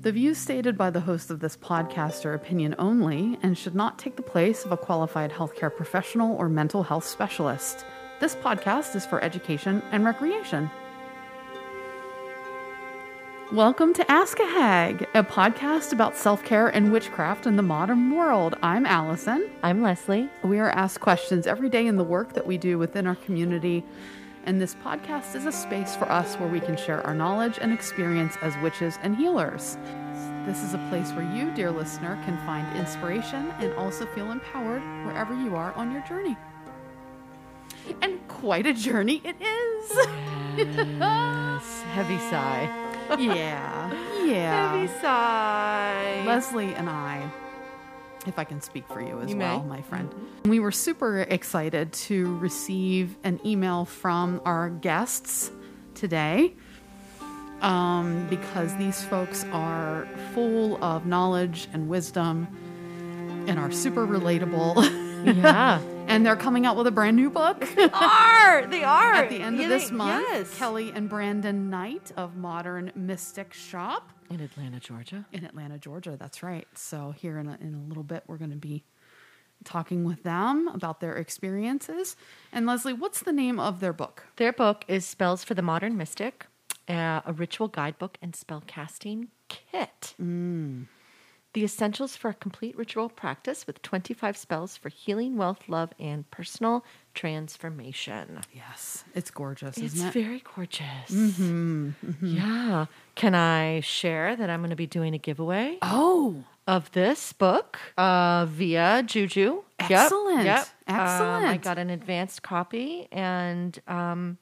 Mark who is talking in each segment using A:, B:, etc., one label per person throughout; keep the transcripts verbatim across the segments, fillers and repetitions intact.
A: The views stated by the host of this podcast are opinion only and should not take the place of a qualified healthcare professional or mental health specialist. This podcast is for education and recreation. Welcome to Ask a Hag, a podcast about self-care and witchcraft in the modern world. I'm Allison.
B: I'm Leslie.
A: We are asked questions every day in the work that we do within our community, and this podcast is a space for us where we can share our knowledge and experience as witches and healers. This is a place where you, dear listener, can find inspiration and also feel empowered wherever you are on your journey. And quite a journey it is.
B: Yes. Heavy sigh.
A: Yeah. Yeah.
B: Heavy sigh.
A: Leslie and I, if I can speak for you as
B: You
A: well,
B: may.
A: my friend, we were super excited to receive an email from our guests today um, because these folks are full of knowledge and wisdom and are super relatable.
B: Yeah.
A: And they're coming out with a brand new book.
B: They are. They are.
A: At the end
B: Yeah,
A: of this
B: they-
A: month,
B: Yes.
A: Kelly and Brandon Knight of Modern Mystic Shop.
B: In Atlanta, Georgia.
A: In Atlanta, Georgia. That's right. So here in a, in a little bit, we're going to be talking with them about their experiences. And Leslie, what's the name of their book?
B: Their book is Spells for the Modern Mystic, uh, a ritual guidebook and spell casting kit.
A: Mm.
B: The essentials for a complete ritual practice with twenty-five spells for healing, wealth, love, and personal transformation.
A: Yes, it's gorgeous,
B: It's
A: isn't it?
B: very gorgeous.
A: Mm-hmm, mm-hmm.
B: Yeah. Can I share that I'm going to be doing a giveaway
A: Oh,
B: of this book uh, via Juju? Yep,
A: Excellent.
B: Yep.
A: Excellent.
B: Um, I got an advanced copy, and um,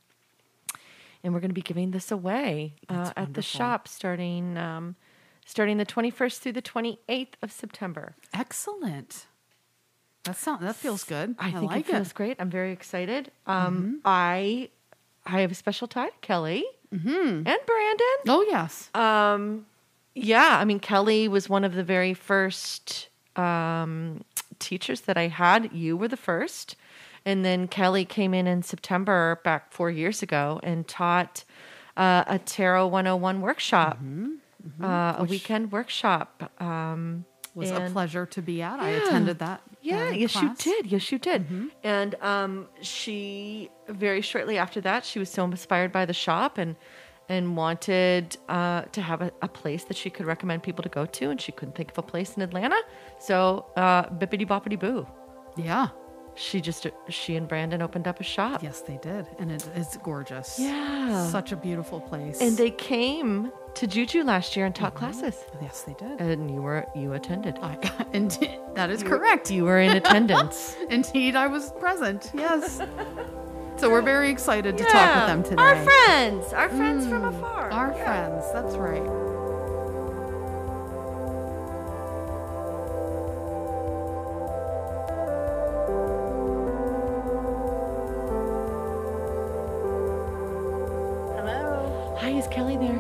B: and we're going to be giving this away uh,
A: That's
B: at the
A: wonderful.
B: shop starting um, starting the twenty-first through the twenty-eighth of September.
A: excellent. That sound, that feels good.
B: I, think
A: like
B: it feels great. I'm very excited. Um, I I have a special tie to Kelly
A: Mm-hmm.
B: and Brandon.
A: Oh, yes.
B: Um, yeah, I mean, Kelly was one of the very first um, teachers that I had. You were the first. And then Kelly came in in September back four years ago and taught uh, a Tarot one oh one workshop, uh, a
A: Which
B: weekend workshop. Um,
A: was a
B: and-
A: pleasure to be at. I
B: Yeah.
A: attended that.
B: Yeah,
A: uh,
B: yes,
A: class.
B: you did. Yes, you did. And um, she, very shortly after that, she was so inspired by the shop and and wanted uh, to have a, a place that she could recommend people to go to, and she couldn't think of a place in Atlanta. So, uh, bippity boppity boo.
A: Yeah.
B: She just, she and Brandon opened up a shop.
A: Yes, they did. And it, it's gorgeous.
B: Yeah.
A: Such a beautiful place.
B: And they came to Juju last year and taught classes.
A: Yes, they did.
B: And you were, you attended.
A: I, indeed, that is correct.
B: You were in attendance.
A: Indeed, I was present. Yes. So we're very excited to talk with them today.
B: Our friends. Our friends from afar.
A: Our
B: Yeah.
A: friends. That's right.
C: Hello.
B: Hi, is Kelly there?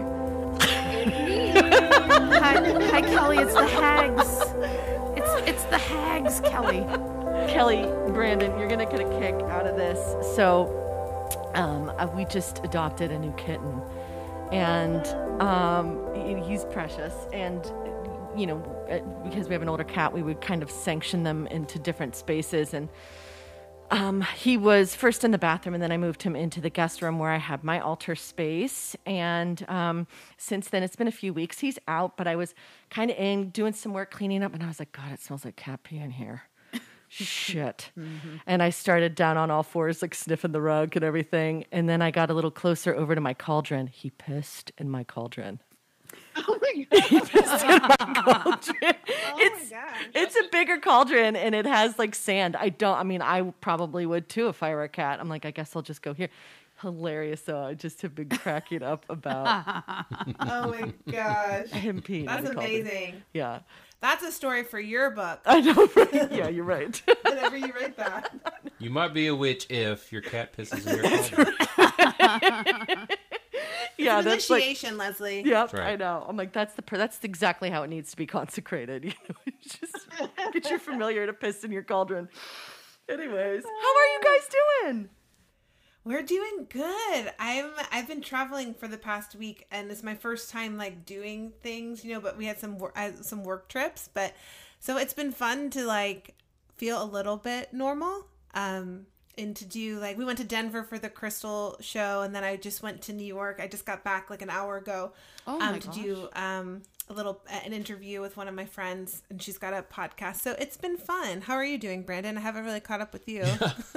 A: Hi, hi, Kelly. It's the hags. It's it's the hags, Kelly.
B: Kelly, Brandon, you're gonna get a kick out of this. So, um, uh, we just adopted a new kitten, and um, he- he's precious. And you know, uh, because we have an older cat, we would kind of sanction them into different spaces. And um, he was first in the bathroom, and then I moved him into the guest room where I had my altar space. And um, since then, it's been a few weeks. He's out, but I was kind of in doing some work cleaning up, and I was like, God, it smells like cat pee in here. Shit.
A: Mm-hmm.
B: And I started down on all fours, like sniffing the rug and everything. And then I got a little closer over to my cauldron. He pissed in my cauldron.
C: Oh my god.
B: He pissed in my cauldron.
C: Oh
B: it's,
C: my gosh.
B: it's a bigger cauldron and it has like sand. I don't, I mean, I probably would too if I were a cat. I'm like, I guess I'll just go here. Hilarious though. I just have been cracking up about
C: Oh my gosh.
B: him peeing. in
C: That's
B: the cauldron.
C: amazing.
B: Yeah.
C: That's a story for your book.
B: I know. Right? Yeah, you're right.
C: Whenever you write that.
D: You might be a witch if your cat pisses in your cauldron.
B: Yeah,
C: It's
B: that's like.
C: initiation, Leslie.
B: Yep,
D: Right.
B: I know. I'm like, that's the per- that's exactly how it needs to be consecrated. You know, it's just get your familiar to piss in your cauldron. Anyways, how are you guys doing?
C: We're doing good. I'm I've been traveling for the past week, and it's my first time like doing things, you know. But we had some wor- uh, some work trips, but so it's been fun to like feel a little bit normal. Um, and to do like we went to Denver for the Crystal show, and then I just went to New York. I just got back like an hour ago.
A: Oh
C: um,
A: my
C: to
A: gosh.
C: do um a little an interview with one of my friends, and she's got a podcast. So it's been fun. How are you doing, Brandon? I haven't really caught up with you.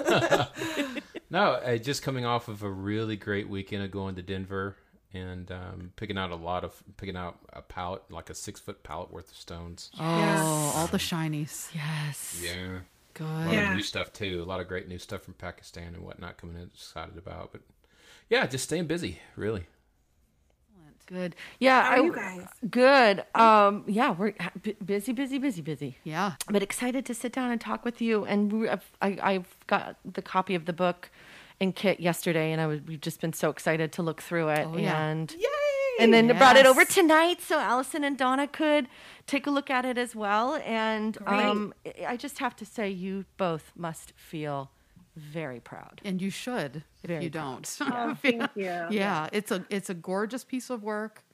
D: No, uh, just coming off of a really great weekend of going to Denver and um, picking out a lot of picking out a pallet, like a six foot pallet worth of stones.
A: Oh,
C: Yes.
A: all the shinies.
B: Yes.
D: Yeah,
A: Good.
D: a lot
C: Yeah.
D: of new stuff too. A lot of great new stuff from Pakistan and whatnot coming in. Excited about, but yeah, just staying busy, really.
B: Good. Yeah.
C: How are
B: I-
C: you guys?
B: Good. Um, yeah, we're ha- bu- busy, busy, busy, busy.
A: Yeah.
B: But excited to sit down and talk with you. And we, I've, I, I've got the copy of the book and kit yesterday, and I was we've just been so excited to look through it.
A: Oh, yeah.
B: And
C: Yay!
B: and then brought it over
A: Yes.
B: tonight so Allison and Donna could take a look at it as well. And um, I- I just have to say, you both must feel very proud.
A: And you should if
B: Very
A: you
B: proud.
A: don't.
E: Oh, thank you.
A: Yeah, it's a it's a gorgeous piece of work.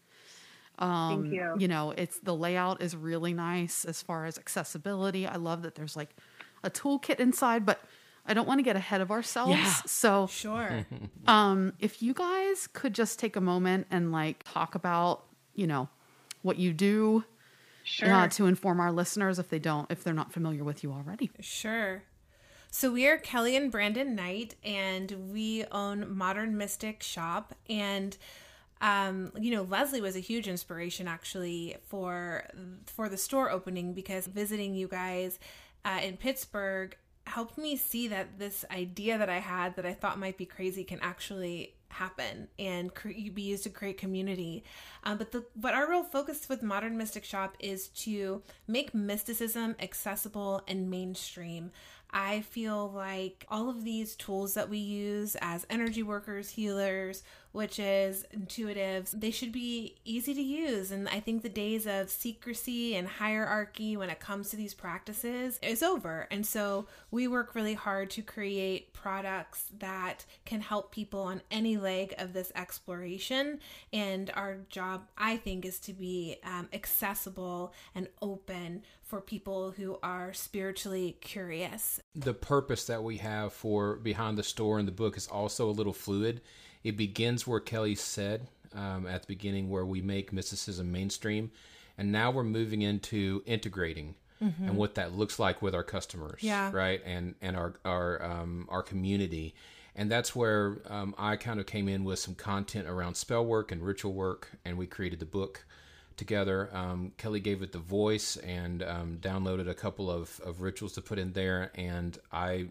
A: Um,
E: Thank you.
A: You know, it's the layout is really nice as far as accessibility. I love that there's like a toolkit inside, but I don't want to get ahead of ourselves.
B: Yeah.
A: So,
C: Sure.
A: um, if you guys could just take a moment and like talk about, you know, what you do
E: Sure.
A: uh, to inform our listeners if they don't, if they're not familiar with you already.
C: Sure. So we are Kelly and Brandon Knight, and we own Modern Mystic Shop. And um, you know, Leslie was a huge inspiration actually for for the store opening, because visiting you guys uh, in Pittsburgh helped me see that this idea that I had that I thought might be crazy can actually happen and cre- be used to create community. Um, but the but our real focus with Modern Mystic Shop is to make mysticism accessible and mainstream. I feel like all of these tools that we use as energy workers, healers, witches, intuitives, they should be easy to use. And I think the days of secrecy and hierarchy when it comes to these practices is over. And so we work really hard to create products that can help people on any leg of this exploration. And our job, I think, is to be um, accessible and open for people who are spiritually curious.
D: The purpose that we have for behind the store in the book is also a little fluid. It begins where Kelly said um, at the beginning, where we make mysticism mainstream, and now we're moving into integrating and what that looks like with our customers,
C: Yeah.
D: right, and and our our um, our community. And that's where um, I kind of came in with some content around spell work and ritual work, and we created the book together. Um, Kelly gave it the voice and um, downloaded a couple of, of rituals to put in there, and I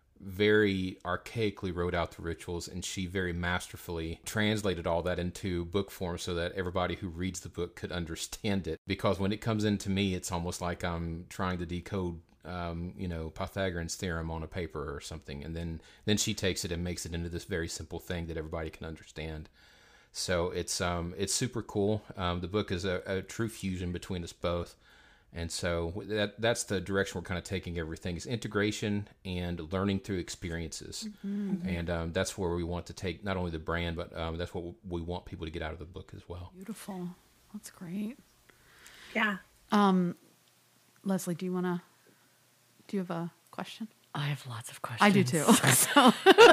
D: very archaically wrote out the rituals, and she very masterfully translated all that into book form so that everybody who reads the book could understand it. Because when it comes into me, it's almost like I'm trying to decode um, you know, Pythagorean's theorem on a paper or something, and then then she takes it and makes it into this very simple thing that everybody can understand. So it's um it's super cool. Um, the book is a, a true fusion between us both, and so that that's the direction we're kind of taking everything, is integration and learning through experiences,
A: Mm-hmm.
D: and um, that's where we want to take not only the brand, but um, that's what we want people to get out of the book as well.
A: Beautiful. That's great.
E: Yeah.
A: Um, Leslie, do you want to, do you have a question?
B: I have lots of questions.
A: I do too. So,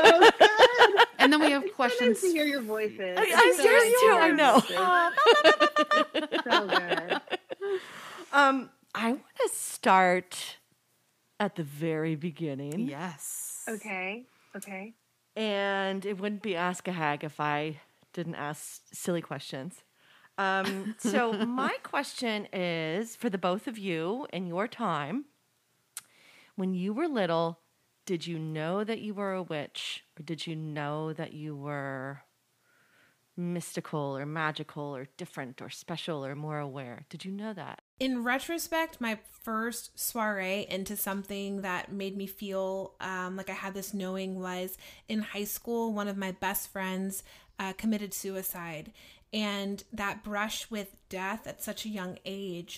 A: and then we have questions.
E: Nice to hear your voices.
B: I,
E: It's
B: I
E: so
B: yours
E: nice
B: too.
E: to
B: I
E: hear
B: know.
E: your voices. So good.
B: Um, I want to start at the very beginning.
A: Yes.
E: Okay. Okay.
B: And it wouldn't be Ask a Hag if I didn't ask silly questions. Um, so my question is for the both of you in your time. When you were little, did you know that you were a witch, or did you know that you were mystical or magical or different or special or more aware? Did you know that?
C: In retrospect, my first soiree into something that made me feel um, like I had this knowing was in high school. One of my best friends uh, committed suicide, and that brush with death at such a young age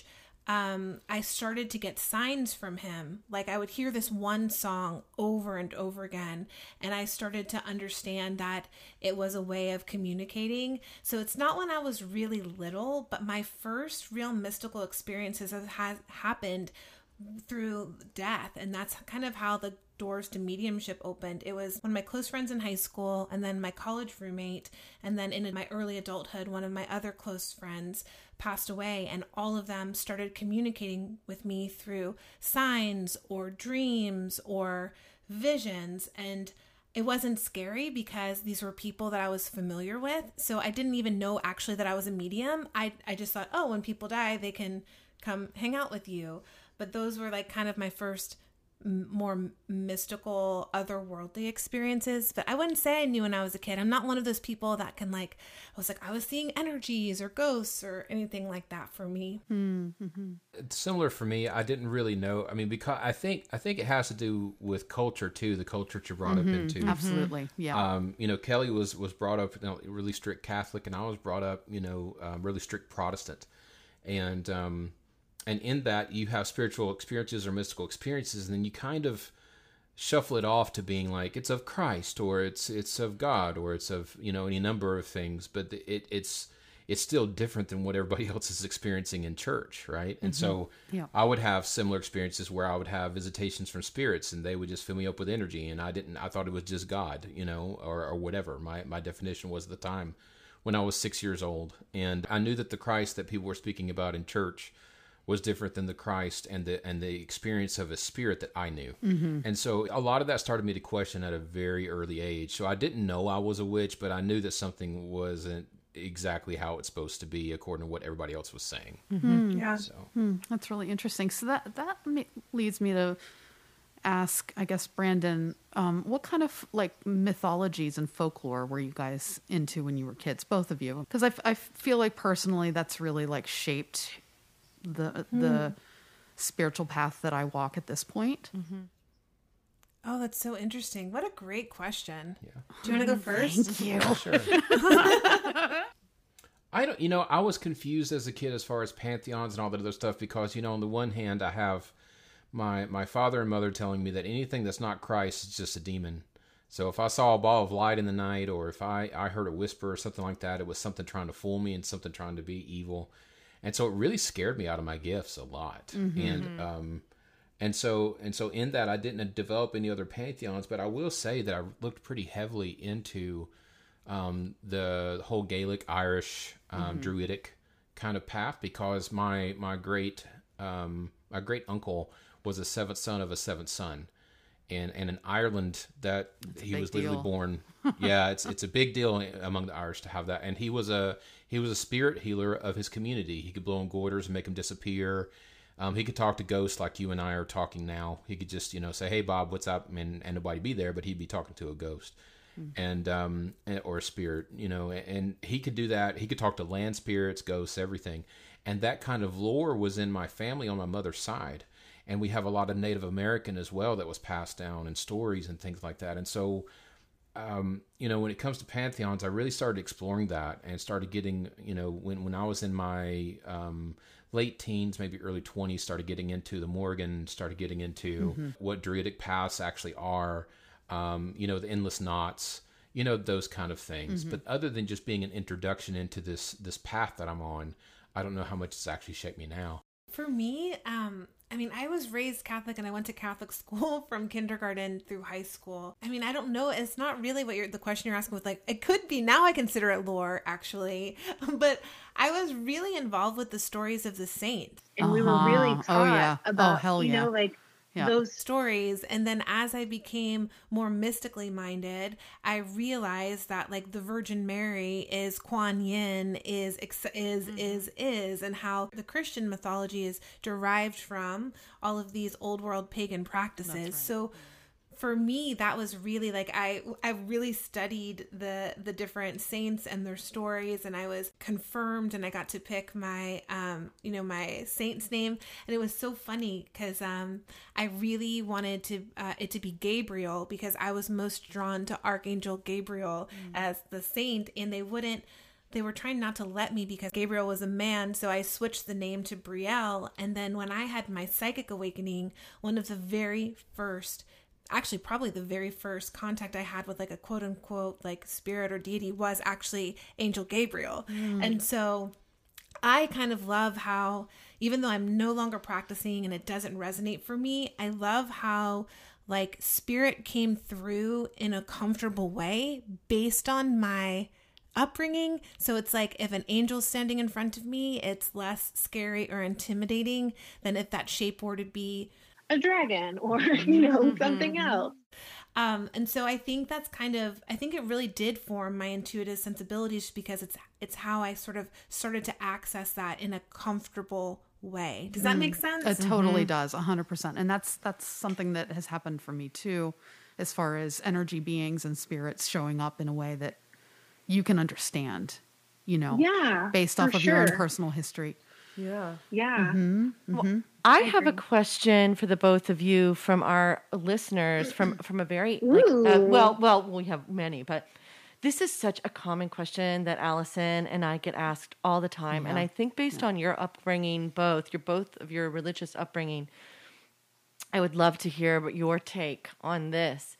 C: um, I started to get signs from him. Like I would hear this one song over and over again, and I started to understand that it was a way of communicating. So it's not when I was really little, but my first real mystical experiences have ha- happened through death. And that's kind of how the doors to mediumship opened. It was one of my close friends in high school, and then my college roommate, and then in my early adulthood, one of my other close friends passed away, and all of them started communicating with me through signs or dreams or visions. And it wasn't scary because these were people that I was familiar with. So I didn't even know actually that I was a medium. I, I just thought, oh, when people die, they can come hang out with you. But those were like kind of my first m- more mystical, otherworldly experiences. But I wouldn't say I knew when I was a kid. I'm not one of those people that can like, I was like, I was seeing energies or ghosts or anything like that for me.
A: Mm-hmm.
D: It's similar for me. I didn't really know. I mean, because I think I think it has to do with culture too. The culture you're brought
A: Mm-hmm.
D: up into.
A: Absolutely. Yeah.
D: Um, you know, Kelly was was brought up, you know, really strict Catholic, and I was brought up, you know, um, really strict Protestant, and um, and in that you have spiritual experiences or mystical experiences, and then you kind of shuffle it off to being like it's of Christ or it's it's of God or it's of, you know, any number of things, but it it's it's still different than what everybody else is experiencing in church, right? And so
A: Yeah.
D: I would have similar experiences where I would have visitations from spirits, and they would just fill me up with energy, and I didn't I thought it was just God, you know, or or whatever my my definition was at the time when I was six years old, and I knew that the Christ that people were speaking about in church was different than the Christ and the and the experience of a spirit that I knew. Mm-hmm. And so a lot of that started me to question at a very early age. So I didn't know I was a witch, but I knew that something wasn't exactly how it's supposed to be according to what everybody else was saying.
A: Mm-hmm.
E: Yeah.
D: So
A: Hmm, that's really interesting. So that that ma- leads me to ask, I guess, Brandon, um, what kind of like mythologies and folklore were you guys into when you were kids, both of you? Because I, f- I feel like personally that's really like shaped the the spiritual path that I walk at this point.
C: Oh, that's so interesting. What a great question.
D: yeah.
C: Do you want to go first?
A: Thank you.
D: Sure. I don't, you know, I was confused as a kid as far as pantheons and all that other stuff because, you know, on the one hand, I have my my father and mother telling me that anything that's not Christ is just a demon. So if I saw a ball of light in the night, or if I, I heard a whisper or something like that, it was something trying to fool me and something trying to be evil. And so it really scared me out of my gifts a lot.
A: Mm-hmm.
D: And um, and so and so in that, I didn't develop any other pantheons, but I will say that I looked pretty heavily into um, the whole Gaelic, Irish, um,
A: Mm-hmm.
D: Druidic kind of path because my my great um, my great uncle was a seventh son of a seventh son. And, and in Ireland, that
A: a
D: he
A: big
D: was literally
A: deal.
D: born. Yeah, it's it's a big deal among the Irish to have that. And he was a he was a spirit healer of his community. He could blow on goiters and make them disappear. Um, he could talk to ghosts like you and I are talking now. He could just, you know, say, "Hey, Bob, what's up?" and and nobody be there, but he'd be talking to a ghost, and um and- or a spirit, you know. And he could do that. He could talk to land spirits, ghosts, everything. And that kind of lore was in my family on my mother's side. And we have a lot of Native American as well that was passed down and stories and things like that. And so, um, you know, when it comes to pantheons, I really started exploring that and started getting, you know, when, when I was in my um, late teens, maybe early twenties, started getting into the Morgan, started getting into
A: Mm-hmm.
D: what Druidic paths actually are, um, you know, the endless knots, you know, those kind of things.
A: Mm-hmm.
D: But other than just being an introduction into this this path that I'm on, I don't know how much it's actually shaped me now.
C: For me, um, I mean, I was raised Catholic and I went to Catholic school from kindergarten through high school. I mean, I don't know. It's not really what you're, the question you're asking with, like, it could be. Now I consider it lore, actually. But I was really involved with the stories of the saints.
E: And we were
A: Uh-huh.
E: really
A: Oh,
E: taught
A: yeah. Oh,
E: about,
A: hell
E: you
A: yeah.
E: know, like
A: Yeah.
E: those
C: Stories. And then as I became more mystically minded, I realized that like the Virgin Mary is Kuan Yin, is ex- is is is and how the Christian mythology is derived from all of these old world pagan practices. So for me, that was really like I I really studied the the different saints and their stories, and I was confirmed, and I got to pick my um you know my saint's name, and it was so funny because um I really wanted to uh, it to be Gabriel because I was most drawn to Archangel Gabriel as the saint, and they wouldn't they were trying not to let me because Gabriel was a man. So I switched the name to Brielle. And then when I had my psychic awakening, one of the very first, actually probably the very first contact I had with like a quote unquote like spirit or deity was actually Angel Gabriel. Mm. And so I kind of love how, even though I'm no longer practicing and it doesn't resonate for me, I love how like spirit came through in a comfortable way based on my upbringing. So it's like if an angel's standing in front of me, it's less scary or intimidating than if that shape were to be
E: a dragon or, you know, mm-hmm. something else.
C: Um, and so I think that's kind of, I think it really did form my intuitive sensibilities because it's, it's how I sort of started to access that in a comfortable way. Does that mm. make sense?
A: It totally mm-hmm. does, a hundred percent. And that's, that's something that has happened for me too, as far as energy beings and spirits showing up in a way that you can understand, you know,
E: yeah,
A: based off of
E: sure.
A: your own personal history.
B: Yeah.
E: Yeah.
A: Mm-hmm. Mm-hmm.
B: Well, I, I have a question for the both of you from our listeners from, from a very, like, uh, well, well, we have many, but this is such a common question that Allison and I get asked all the time. Yeah. And I think based yeah. on your upbringing, both, your both of your religious upbringing, I would love to hear your take on this.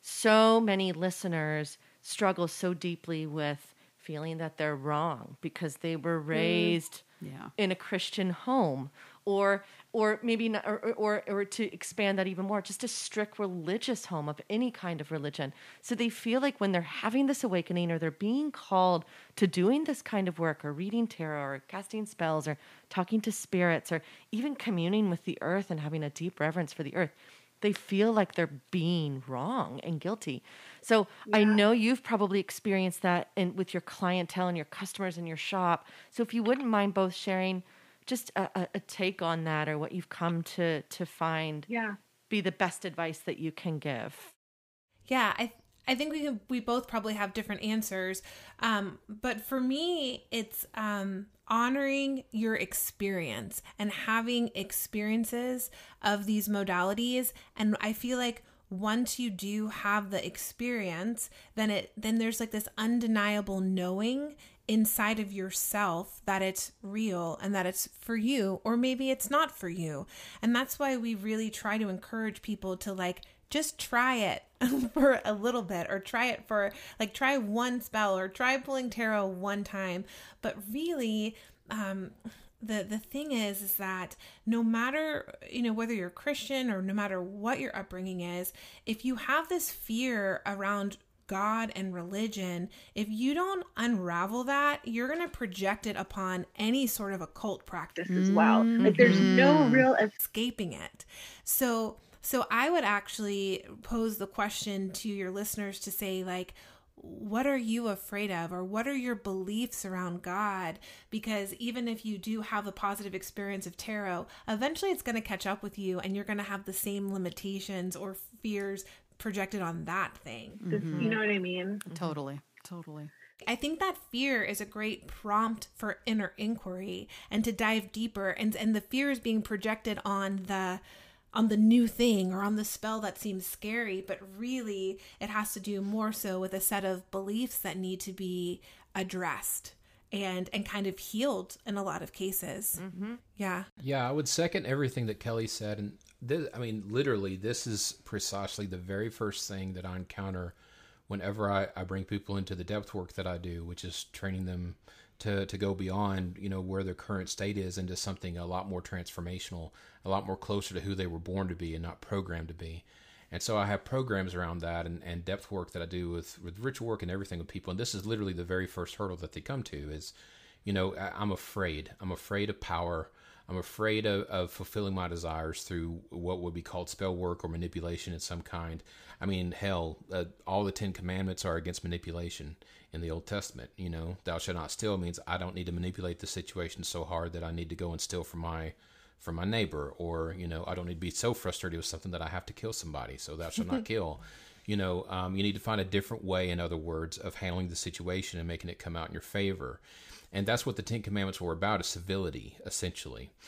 B: So many listeners struggle so deeply with feeling that they're wrong because they were raised yeah. in a Christian home, or or maybe not, or, or or to expand that even more, just a strict religious home of any kind of religion. So they feel like when they're having this awakening or they're being called to doing this kind of work or reading tarot or casting spells or talking to spirits or even communing with the earth and having a deep reverence for the earth, they feel like they're being wrong and guilty. So yeah. I know you've probably experienced that in, with your clientele and your customers in your shop. So if you wouldn't mind both sharing just a, a, a take on that, or what you've come to to find
E: yeah.
B: be the best advice that you can give.
C: Yeah, I I think we can, we both probably have different answers. Um, but for me, it's um, honoring your experience and having experiences of these modalities. And I feel like once you do have the experience, then it then there's like this undeniable knowing inside of yourself that it's real and that it's for you, or maybe it's not for you. And that's why we really try to encourage people to like just try it for a little bit, or try it for like try one spell, or try pulling tarot one time. But really, um, the the thing is, is that no matter, you know, whether you're Christian or no matter what your upbringing is, if you have this fear around God and religion, if you don't unravel that, you're going to project it upon any sort of occult practice
E: as well. Mm-hmm. Like there's no real
C: escaping it. So, so I would actually pose the question to your listeners to say, like, what are you afraid of, or what are your beliefs around God? Because even if you do have a positive experience of tarot, eventually it's going to catch up with you, and you're going to have the same limitations or fears projected on that thing.
E: Mm-hmm. You know what I mean?
A: Totally, totally.
C: I think that fear is a great prompt for inner inquiry and to dive deeper, and and the fear is being projected on the on the new thing or on the spell that seems scary, but really it has to do more so with a set of beliefs that need to be addressed and and kind of healed in a lot of cases. Mm-hmm. Yeah.
D: Yeah, I would second everything that Kelly said. And this, I mean, literally, this is precisely the very first thing that I encounter whenever I, I bring people into the depth work that I do, which is training them to, to go beyond, you know, where their current state is into something a lot more transformational, a lot more closer to who they were born to be and not programmed to be. And so I have programs around that, and, and depth work that I do with, with ritual work and everything with people. And this is literally the very first hurdle that they come to is, you know, I, I'm afraid. I'm afraid of power. I'm afraid of, of fulfilling my desires through what would be called spell work or manipulation of some kind. I mean, hell, uh, all the Ten Commandments are against manipulation in the Old Testament. You know, thou shalt not steal means I don't need to manipulate the situation so hard that I need to go and steal from my from my neighbor, or, you know, I don't need to be so frustrated with something that I have to kill somebody, so thou shalt not kill. You know, um, you need to find a different way, in other words, of handling the situation and making it come out in your favor. And that's what the Ten Commandments were about, is civility, essentially.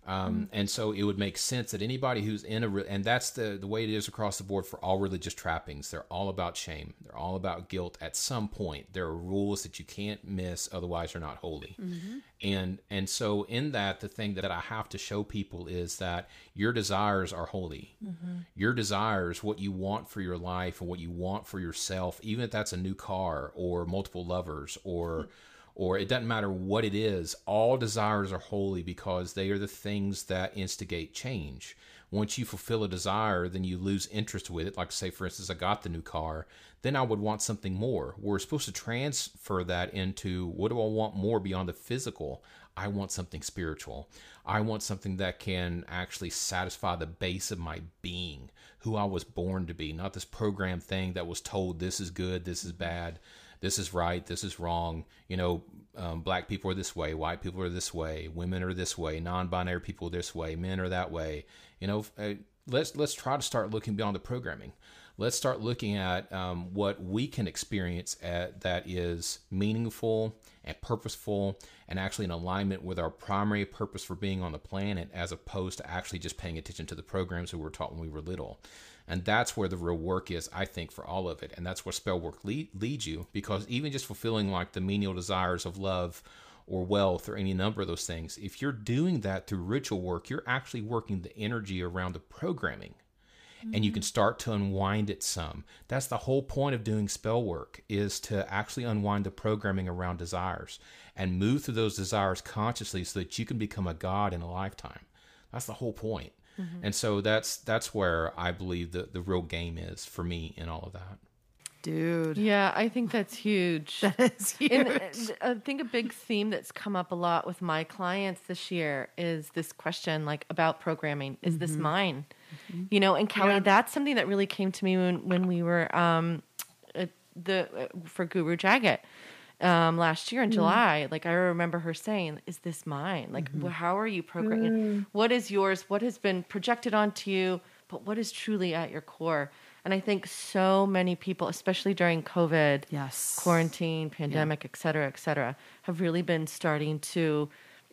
D: Um, and so it would make sense that anybody who's in a, re- and that's the, the way it is across the board for all religious trappings. They're all about shame. They're all about guilt. At some point, there are rules that you can't miss, otherwise you're not holy. Mm-hmm. And, and so in that, the thing that I have to show people is that your desires are holy. Mm-hmm. Your desires, what you want for your life and what you want for yourself, even if that's a new car or multiple lovers or or it doesn't matter what it is, all desires are holy because they are the things that instigate change. Once you fulfill a desire, then you lose interest with it. Like, say, for instance, I got the new car, then I would want something more. We're supposed to transfer that into, what do I want more beyond the physical? I want something spiritual. I want something that can actually satisfy the base of my being, who I was born to be, not this programmed thing that was told this is good, this is bad. This is right, this is wrong. You know, um, black people are this way, white people are this way, women are this way, non-binary people are this way, men are that way. You know, uh, let's let's try to start looking beyond the programming. Let's start looking at um, what we can experience at, that is meaningful and purposeful and actually in alignment with our primary purpose for being on the planet, as opposed to actually just paying attention to the programs that we were taught when we were little. And that's where the real work is, I think, for all of it. And that's where spell work lead, leads you, because even just fulfilling like the menial desires of love or wealth or any number of those things, if you're doing that through ritual work, you're actually working the energy around the programming. Mm-hmm. And you can start to unwind it some. That's the whole point of doing spell work, is to actually unwind the programming around desires and move through those desires consciously so that you can become a god in a lifetime. That's the whole point. Mm-hmm. And so that's that's where I believe the, the real game is for me in all of that.
A: Dude.
B: Yeah, I think that's huge.
A: That is huge.
B: And I think a big theme that's come up a lot with my clients this year is this question, like, about programming. Is mm-hmm. this mine? Mm-hmm. You know, and Kelly, yeah. that's something that really came to me when, when we were um, at the uh, for Guru Jagat. Um, last year in mm-hmm. July, like I remember her saying, is this mine? Like, mm-hmm. well, how are you programming? Mm-hmm. What is yours? What has been projected onto you? But what is truly at your core? And I think so many people, especially during COVID,
A: yes,
B: quarantine, pandemic, yeah. et cetera, et cetera, have really been starting to,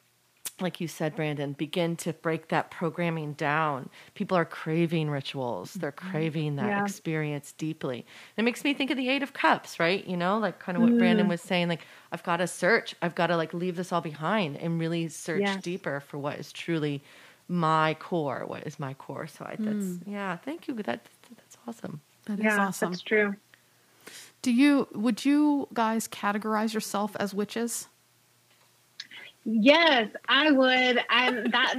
B: like you said, Brandon, begin to break that programming down. People are craving rituals. They're craving that yeah. experience deeply. And it makes me think of the Eight of Cups, right? You know, like kind of what mm. Brandon was saying, like, I've got to search. I've got to like leave this all behind and really search yes. deeper for what is truly my core. What is my core? So I, that's, mm. yeah, thank you. That, that's awesome.
A: That is
E: yeah,
A: awesome.
E: That's true.
A: Do you, would you guys categorize yourself as witches?
E: Yes, I would. I'm that.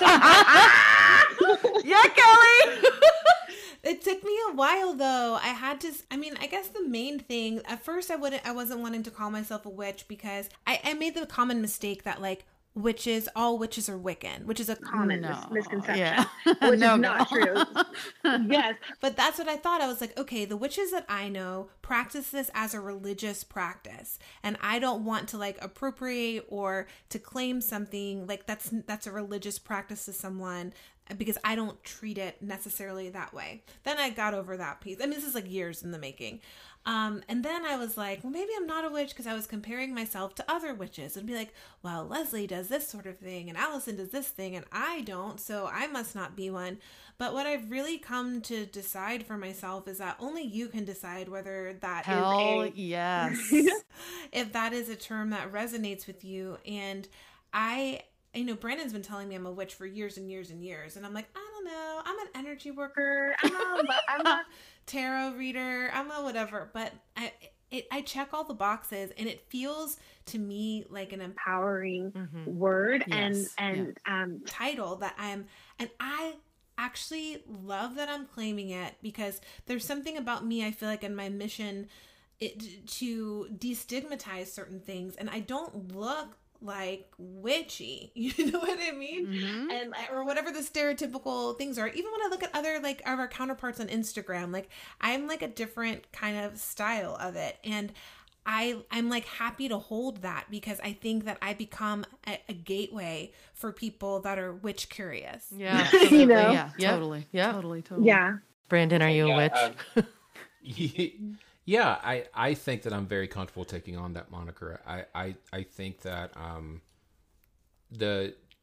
E: That's
B: yeah, Kelly.
C: It took me a while though. I had to. I mean, I guess the main thing at first, I wouldn't. I wasn't wanting to call myself a witch because I, I made the common mistake that like witches, all witches are Wiccan, which is a common
A: no.
C: mis-
A: misconception,
C: yeah.
E: which
A: no,
E: is not
A: no.
E: true. Yes,
C: but that's what I thought. I was like, okay, the witches that I know practice this as a religious practice, and I don't want to like appropriate or to claim something like that's that's a religious practice to someone, because I don't treat it necessarily that way. Then I got over that piece. I mean, this is like years in the making. Um, and then I was like, well, maybe I'm not a witch, because I was comparing myself to other witches and be like, well, Leslie does this sort of thing and Allison does this thing and I don't, so I must not be one. But what I've really come to decide for myself is that only you can decide whether that
A: Hell
C: is a,
A: yes.
C: if that is a term that resonates with you. And I, you know, Brandon's been telling me I'm a witch for years and years and years. And I'm like, I don't know. I'm an energy worker. I'm a, I'm a tarot reader. I'm a whatever. But I, it, I check all the boxes, and it feels to me like an empowering
E: mm-hmm. word
A: yes.
E: and, and
A: yeah.
E: um,
C: title that I'm, and I actually love that I'm claiming it, because there's something about me, I feel like, in my mission it, to destigmatize certain things. And I don't look like witchy, you know what I mean? Mm-hmm. And or whatever the stereotypical things are. Even when I look at other like of our counterparts on Instagram, like I'm like a different kind of style of it, and I I'm like happy to hold that, because I think that I become a, a gateway for people that are witch curious.
B: Yeah,
E: you know,
A: yeah,
B: yep.
A: totally,
B: yeah,
A: totally, totally.
E: Yeah,
B: Brandon, are you
D: yeah,
B: a witch?
D: Um, Yeah, I, I think that I'm very comfortable taking on that moniker. I, I, I think that um, the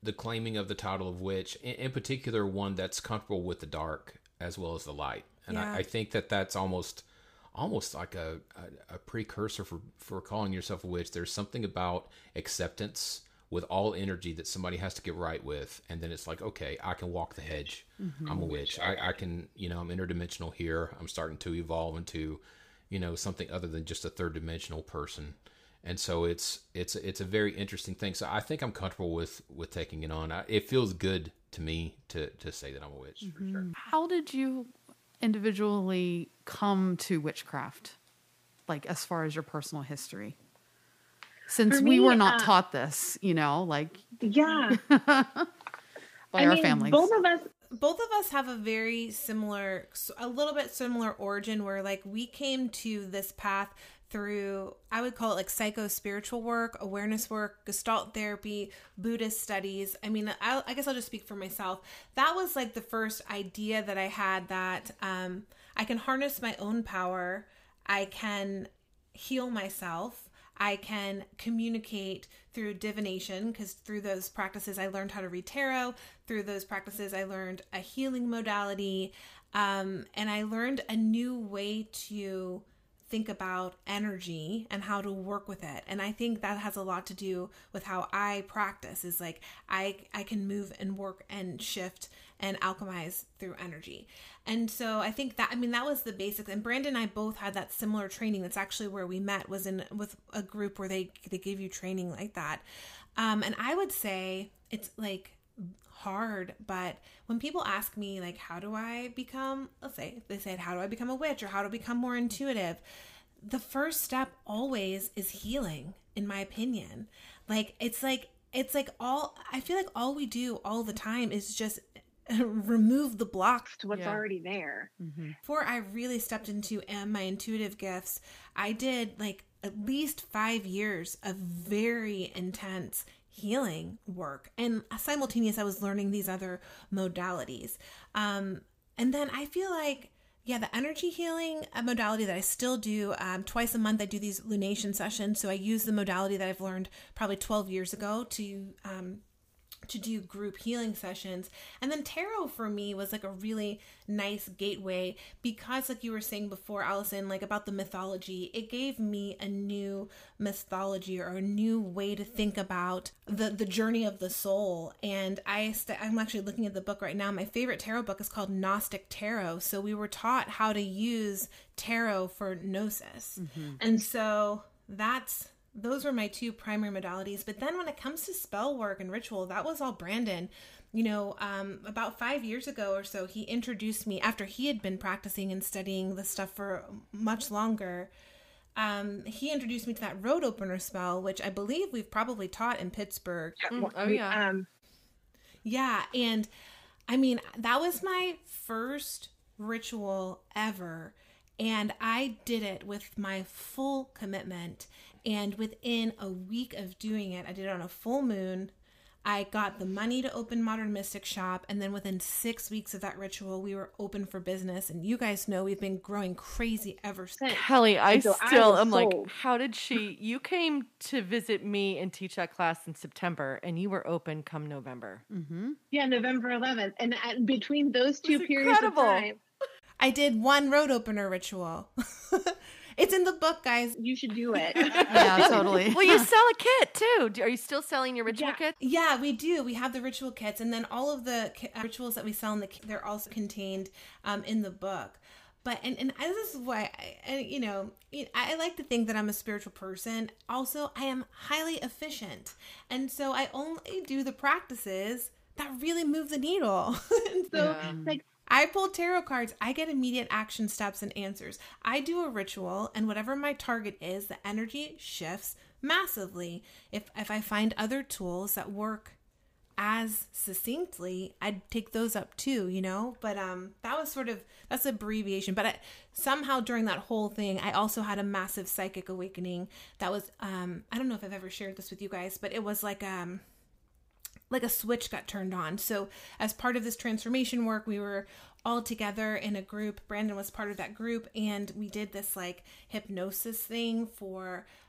D: the claiming of the title of witch, in, in particular, one that's comfortable with the dark as well as the light. And
C: Yeah.
D: I, I think that that's almost almost like a, a, a precursor for, for calling yourself a witch. There's something about acceptance with all energy that somebody has to get right with. And then it's like, okay, I can walk the hedge. Mm-hmm. I'm a witch. I, I can, you know, I'm interdimensional here. I'm starting to evolve into, you know, something other than just a third dimensional person. And so it's, it's, it's a very interesting thing. So I think I'm comfortable with, with taking it on. I, it feels good to me to, to say that I'm a witch mm-hmm. for sure.
A: How did you individually come to witchcraft? Like as far as your personal history? Since
E: For
A: we
E: me,
A: were not
E: uh,
A: taught this, you know, like
E: Yeah.
A: by
E: I
A: our
E: mean,
A: families.
E: both of us,
C: both of us have a very similar, a little bit similar origin where like we came to this path through, I would call it like psycho-spiritual work, awareness work, Gestalt therapy, Buddhist studies. I mean, I, I guess I'll just speak for myself. That was like the first idea that I had that um, I can harness my own power. I can heal myself. I can communicate through divination because through those practices, I learned how to read tarot. Through those practices, I learned a healing modality. Um, and I learned a new way to think about energy and how to work with it. And I think that has a lot to do with how I practice is like, I, I can move and work and shift and alchemize through energy. And so I think that, I mean, that was the basics. And Brandon and I both had that similar training. That's actually where we met, was in with a group where they, they give you training like that. Um, and I would say it's like hard, but when people ask me like, how do I become, let's say they said, how do I become a witch or how to become more intuitive? The first step always is healing, in my opinion. Like, it's like, it's like all, I feel like all we do all the time is just remove the blocks
E: to what's
A: Yeah.
E: already there.
A: Mm-hmm.
C: Before I really stepped into um, my intuitive gifts, I did like at least five years of very intense healing work. And simultaneous, I was learning these other modalities. Um, and then I feel like, yeah, the energy healing a modality that I still do um, twice a month. I do these lunation sessions. So I use the modality that I've learned probably twelve years ago to um, to do group healing sessions. And then tarot for me was like a really nice gateway because, like you were saying before, Allison, like about the mythology, it gave me a new mythology or a new way to think about the, the journey of the soul. And I st- I'm actually looking at the book right now. My favorite tarot book is called Gnostic Tarot. So we were taught how to use tarot for gnosis. Mm-hmm. And so that's those were my two primary modalities. But then when it comes to spell work and ritual, that was all Brandon. You know, um, about five years ago or so, he introduced me after he had been practicing and studying this stuff for much longer. Um, he introduced me to that road opener spell, which I believe we've probably taught in Pittsburgh.
B: Mm, oh,
E: We-
B: yeah.
E: Um,
C: Yeah. And I mean, that was my first ritual ever. And I did it with my full commitment. And within a week of doing it, I did it on a full moon. I got the money to open Modern Mystic Shop. And then within six weeks of that ritual, we were open for business. And you guys know we've been growing crazy ever since.
B: Kelly, I
E: And so I
B: still
E: was
B: am like,
E: sold.
B: how did she? You came to visit me and teach that class in September, and you were open come November.
A: Mm-hmm.
E: yeah, November eleventh. And at, between those two
B: That's
E: periods
B: incredible.
E: of time,
C: I did one road opener ritual. It's in the book, guys.
E: you should do it.
A: Yeah, totally.
B: Well, you sell a kit too. Do- Are you still selling your ritual
E: Yeah.
B: kit?
C: Yeah, we do. We have the ritual kits, and then all of the ki- uh, rituals that we sell in the ki- they're also contained um, in the book. But and and I- this is why I, and, you know I I like to think that I'm a spiritual person. Also, I am highly efficient, and so I only do the practices that really move the needle. And so,
A: Yeah.
E: like,
C: I pull tarot cards. I get immediate action steps and answers. I do a ritual, and whatever my target is, the energy shifts massively. If if I find other tools that work as succinctly, I'd take those up too, you know? But um, that was sort of, that's abbreviation. But I, somehow during that whole thing, I also had a massive psychic awakening that was, um, I don't know if I've ever shared this with you guys, but it was like, um, like a switch got turned on. So as part of this transformation work, we were all together in a group. Brandon was part of that group, and we did this like hypnosis thing for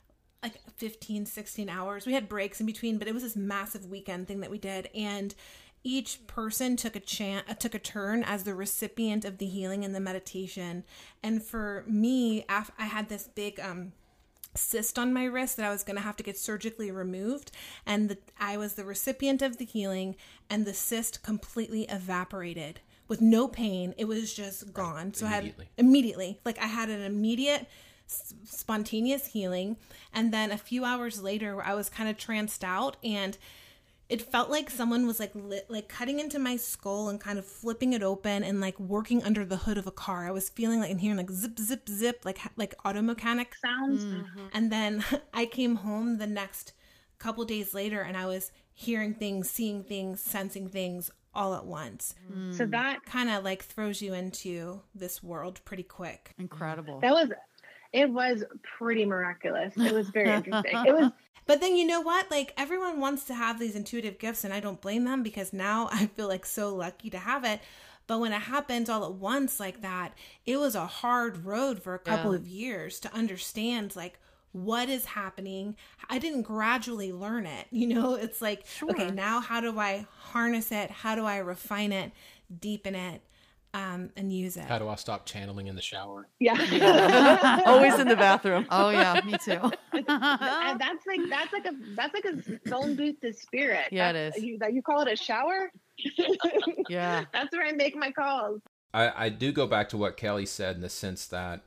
C: like fifteen, sixteen hours. We had breaks in between, but it was this massive weekend thing that we did. And each person took a chant, uh, took a turn as the recipient of the healing and the meditation. And for me, af- I had this big um, cyst on my wrist that I was going to have to get surgically removed. And the, I was the recipient of the healing, and the cyst completely evaporated with no pain. It was just gone. So I had immediately, like I had an immediate s- spontaneous healing. And then a few hours later, I was kind of tranced out, and it felt like someone was like lit, like cutting into my skull and kind of flipping it open and like working under the hood of a car. I was feeling like and hearing like zip, zip, zip, like like auto mechanic
E: Sounds.
C: Mm-hmm. And then I came home the next couple days later, and I was hearing things, seeing things, sensing things all at once.
E: So that
C: Kind of like throws you into this world pretty quick.
A: Incredible.
E: that was, it was pretty miraculous. It was very interesting. It was.
C: But then you know what? Like everyone wants to have these intuitive gifts, and I don't blame them, because now I feel like so lucky to have it. But when it happens all at once like that, it was a hard road for a couple
A: Yeah.
C: of years to understand like what is happening. I didn't gradually learn it. You know, it's like, okay, now how do I harness it? How do I refine it, deepen it, um, and use it?
D: How do I stop channeling in the shower?
E: Yeah.
B: Always in the bathroom.
A: Oh yeah, me too.
E: And that's like that's like a that's like a phone booth to spirit.
B: Yeah, it
E: That's-
B: is.
E: You, that you call it a shower?
B: Yeah.
E: That's where I make my calls.
D: I, I do go back to what Kelly said in the sense that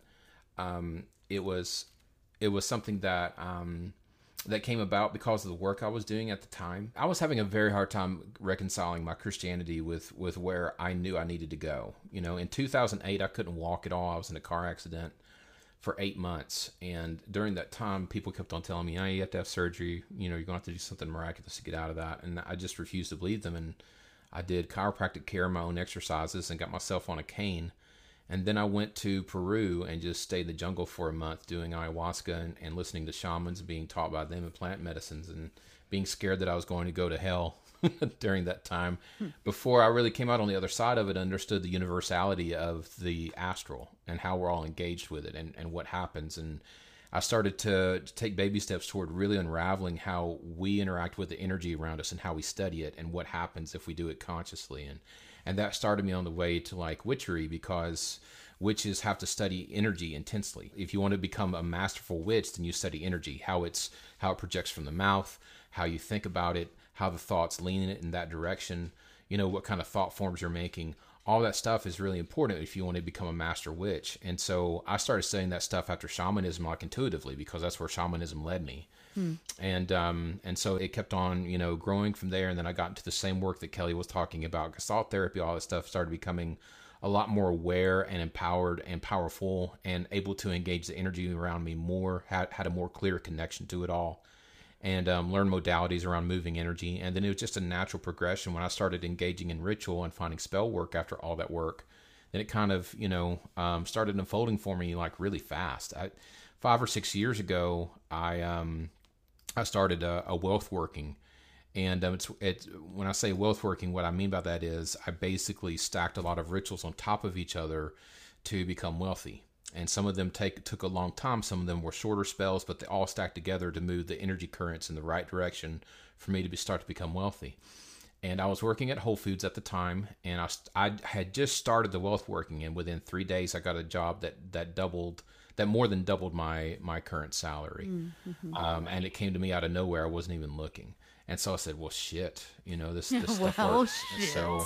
D: um, it was it was something that um, that came about because of the work I was doing at the time. I was having a very hard time reconciling my Christianity with with where I knew I needed to go. You know, in two thousand eight, I couldn't walk at all. I was in a car accident for eight months, and during that time, people kept on telling me, "Oh, you have to have surgery. You know, you're going to have to do something miraculous to get out of that." And I just refused to believe them, and I did chiropractic care, my own exercises, and got myself on a cane. And then I went to Peru and just stayed in the jungle for a month doing ayahuasca and, and listening to shamans, being taught by them and plant medicines, and being scared that I was going to go to hell during that time. Hmm. Before I really came out on the other side of it, understood the universality of the astral and how we're all engaged with it and, and what happens. And I started to, to take baby steps toward really unraveling how we interact with the energy around us and how we study it and what happens if we do it consciously. And and that started me on the way to like witchery, because witches have to study energy intensely. If you want to become a masterful witch, then you study energy, how it's how it projects from the mouth, how you think about it, how the thoughts lean it in that direction, you know, what kind of thought forms you're making. All that stuff is really important if you want to become a master witch. And so I started studying that stuff after shamanism, like intuitively, because that's where shamanism led me. Hmm. And um, and so it kept on, you know, growing from there. And then I got into the same work that Kelly was talking about, gestalt therapy, all that stuff started becoming a lot more aware and empowered and powerful and able to engage the energy around me more, had, had a more clear connection to it all. And um, learn modalities around moving energy. And then it was just a natural progression when I started engaging in ritual and finding spell work after all that work. Then it kind of, you know, um, started unfolding for me like really fast. I, five or six years ago, I um, I started a, a wealth working. And um, it's, it's when I say wealth working, what I mean by that is I basically stacked a lot of rituals on top of each other to become wealthy. And some of them take took a long time. Some of them were shorter spells, but they all stacked together to move the energy currents in the right direction for me to be, start to become wealthy. And I was working at Whole Foods at the time, and I, I had just started the wealth working, and within three days I got a job that that doubled, that more than doubled my my current salary. Mm-hmm. Um, and it came to me out of nowhere. I wasn't even looking. And so I said, well, shit, you know, this, this stuff
A: well,
D: works.
A: shit.
D: So,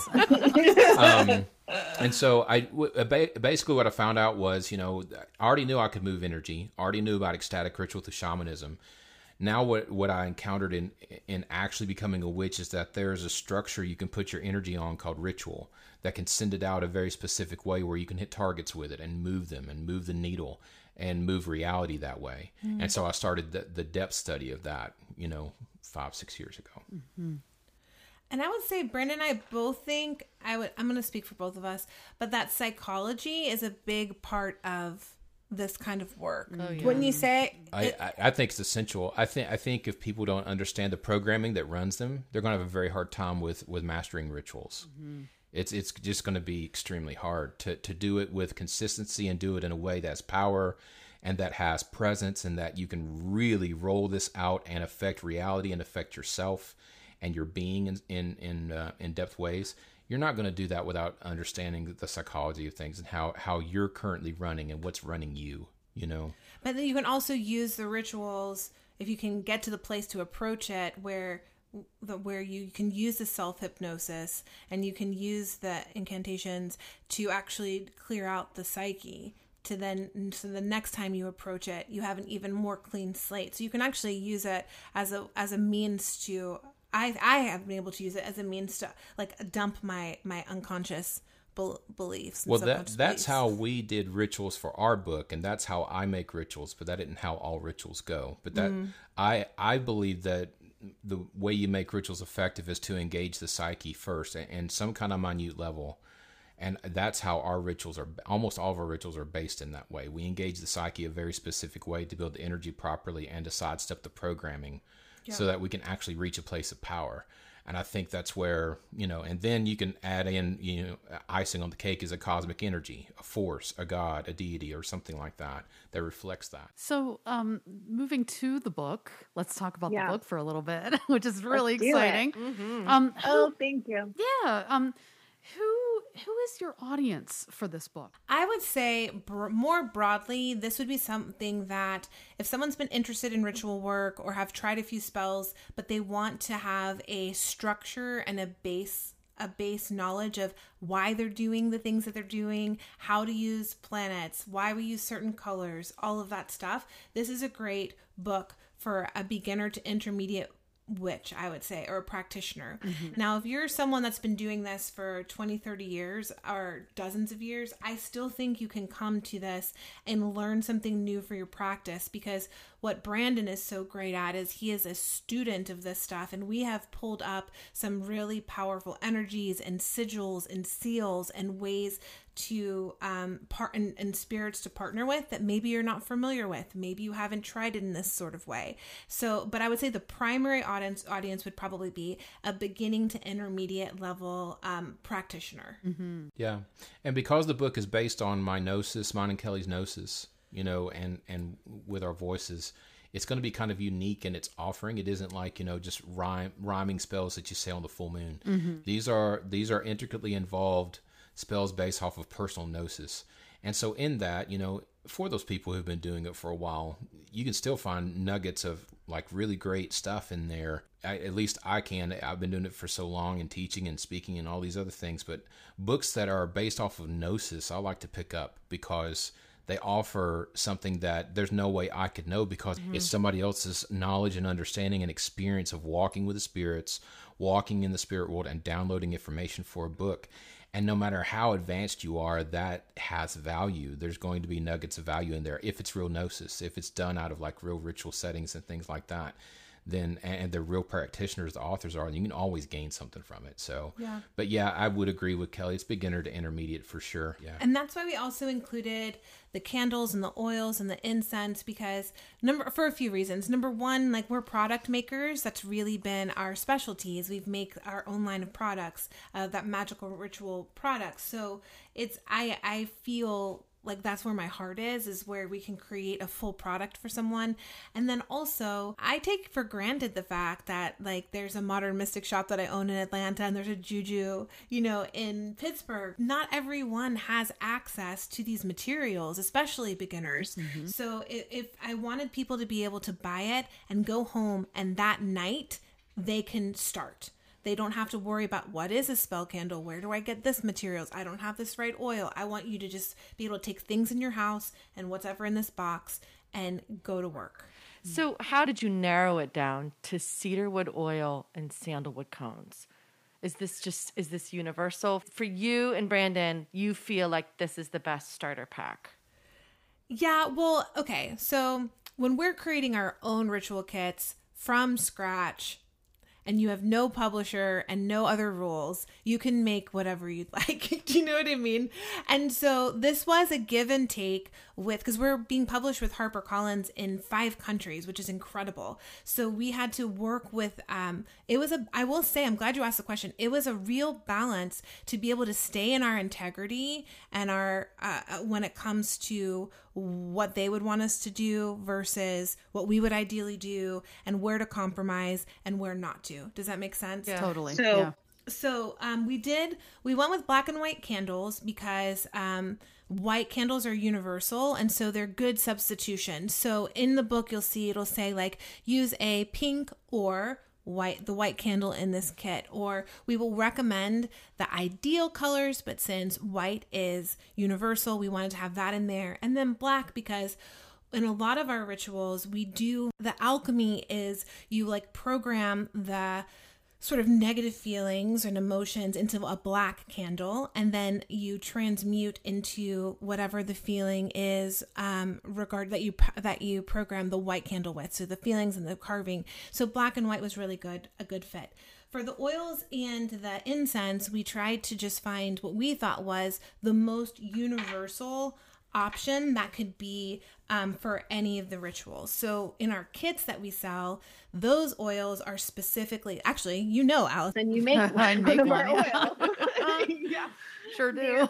D: um, and so I, basically what I found out was, you know, I already knew I could move energy, already knew about ecstatic ritual through shamanism. Now what, what I encountered in, in actually becoming a witch is that there's a structure you can put your energy on called ritual that can send it out a very specific way where you can hit targets with it and move them and move the needle and move reality that way. Mm. And so I started the, the depth study of that, you know, five, six years ago.
C: Mm-hmm. And I would say Brandon and I both think, I would, I'm going to speak for both of us, but that psychology is a big part of this kind of work. Oh, yeah. Wouldn't you say?
D: I, I, I think it's essential. I think I think if people don't understand the programming that runs them, they're going to have a very hard time with, with mastering rituals. Mm-hmm. It's it's just going to be extremely hard to, to do it with consistency and do it in a way that's power and that has presence, and that you can really roll this out and affect reality and affect yourself and your being in in in, uh, in depth ways. You're not going to do that without understanding the psychology of things and how how you're currently running and what's running you. You know.
C: But then you can also use the rituals if you can get to the place to approach it where the, where you can use the self-hypnosis and you can use the incantations to actually clear out the psyche, to then, so the next time you approach it, you have an even more clean slate. So you can actually use it as a as a means to, I I have been able to use it as a means to like dump my my unconscious beliefs.
D: Well, that that's beliefs. How we did rituals for our book, and that's how I make rituals, but that isn't how all rituals go. But that mm. I I believe that the way you make rituals effective is to engage the psyche first and some kind of minute level. And that's how our rituals are, almost all of our rituals are based in that way. We engage the psyche a very specific way to build the energy properly and to sidestep the programming yeah. so that we can actually reach a place of power. And I think that's where, you know, and then you can add in, you know, icing on the cake is a cosmic energy, a force, a god, a deity, or something like that that reflects that.
A: So um, moving to the book, let's talk about
E: yeah.
A: the book for a little bit, which is really
E: let's
A: exciting.
E: Mm-hmm.
A: Um, who,
E: oh, thank you.
A: Yeah. Um, who who is your audience for this book?
C: I would say br- more broadly, this would be something that if someone's been interested in ritual work or have tried a few spells, but they want to have a structure and a base a base knowledge of why they're doing the things that they're doing, how to use planets, why we use certain colors, all of that stuff. This is a great book for a beginner to intermediate witch, I would say, or a practitioner. Mm-hmm. Now, if you're someone that's been doing this for twenty, thirty years or dozens of years, I still think you can come to this and learn something new for your practice, because what Brandon is so great at is he is a student of this stuff, and we have pulled up some really powerful energies and sigils and seals and ways to um part and, and spirits to partner with that maybe you're not familiar with. Maybe you haven't tried it in this sort of way. So, but I would say the primary audience audience would probably be a beginning to intermediate level um, practitioner.
A: Mm-hmm.
D: Yeah, and because the book is based on my gnosis, mine and Kelly's gnosis, you know, and and with our voices, it's going to be kind of unique in its offering. It isn't like, you know, just rhyme rhyming spells that you say on the full moon. Mm-hmm. These are these are intricately involved spells based off of personal gnosis. And so in that, you know, for those people who've been doing it for a while, you can still find nuggets of like really great stuff in there. I, at least I can. I've been doing it for so long and teaching and speaking and all these other things. But books that are based off of gnosis, I like to pick up because they offer something that there's no way I could know, because mm-hmm. it's somebody else's knowledge and understanding and experience of walking with the spirits, walking in the spirit world, and downloading information for a book. And no matter how advanced you are, that has value. There's going to be nuggets of value in there if it's real gnosis, if it's done out of like real ritual settings and things like that. Then and the real practitioners, the authors are, and you can always gain something from it. So,
C: yeah.
D: But yeah, I would agree with Kelly. It's beginner to intermediate for sure. Yeah,
C: and that's why we also included the candles and the oils and the incense, because number for a few reasons. Number one, like we're product makers. That's really been our specialties. We've made our own line of products, uh, that magical ritual products. So it's I I feel like that's where my heart is, is where we can create a full product for someone. And then also I take for granted the fact that like there's a modern mystic shop that I own in Atlanta, and there's a juju, you know, in Pittsburgh. Not everyone has access to these materials, especially beginners. Mm-hmm. So if, if I wanted people to be able to buy it and go home, and that night they can start. They don't have to worry about what is a spell candle? Where do I get this materials? I don't have this right oil. I want you to just be able to take things in your house and whatever in this box and go to work.
B: So how did you narrow it down to cedarwood oil and sandalwood cones? Is this just, is this universal? For you and Brandon, you feel like this is the best starter pack?
C: Yeah, well, okay. So when we're creating our own ritual kits from scratch, and you have no publisher and no other rules, you can make whatever you'd like. Do you know what I mean? And so this was a give and take with, because we're being published with HarperCollins in five countries, which is incredible. So we had to work with, um, it was a, I will say, I'm glad you asked the question. It was a real balance to be able to stay in our integrity and our, uh, when it comes to what they would want us to do versus what we would ideally do, and where to compromise and where not to. Does that make sense?
A: Yeah. Totally.
E: So
A: yeah.
C: So um, we did, we went with black and white candles because um, white candles are universal, and so they're good substitution. So in the book, you'll see it'll say like, use a pink or white, the white candle in this kit, or we will recommend the ideal colors, but since white is universal, we wanted to have that in there. And then black, because in a lot of our rituals, we do, the alchemy is you like program the sort of negative feelings and emotions into a black candle, and then you transmute into whatever the feeling is um, regard that you that you program the white candle with. So the feelings and the carving. So black and white was really good, a good fit. For the oils and the incense, we tried to just find what we thought was the most universal option that could be um, for any of the rituals. So in our kits that we sell, those oils are specifically, actually, you know, Alice.
E: then you make
A: I
E: one
A: make
E: of
A: one,
E: our
A: yeah.
E: oil. Yeah.
A: Sure do.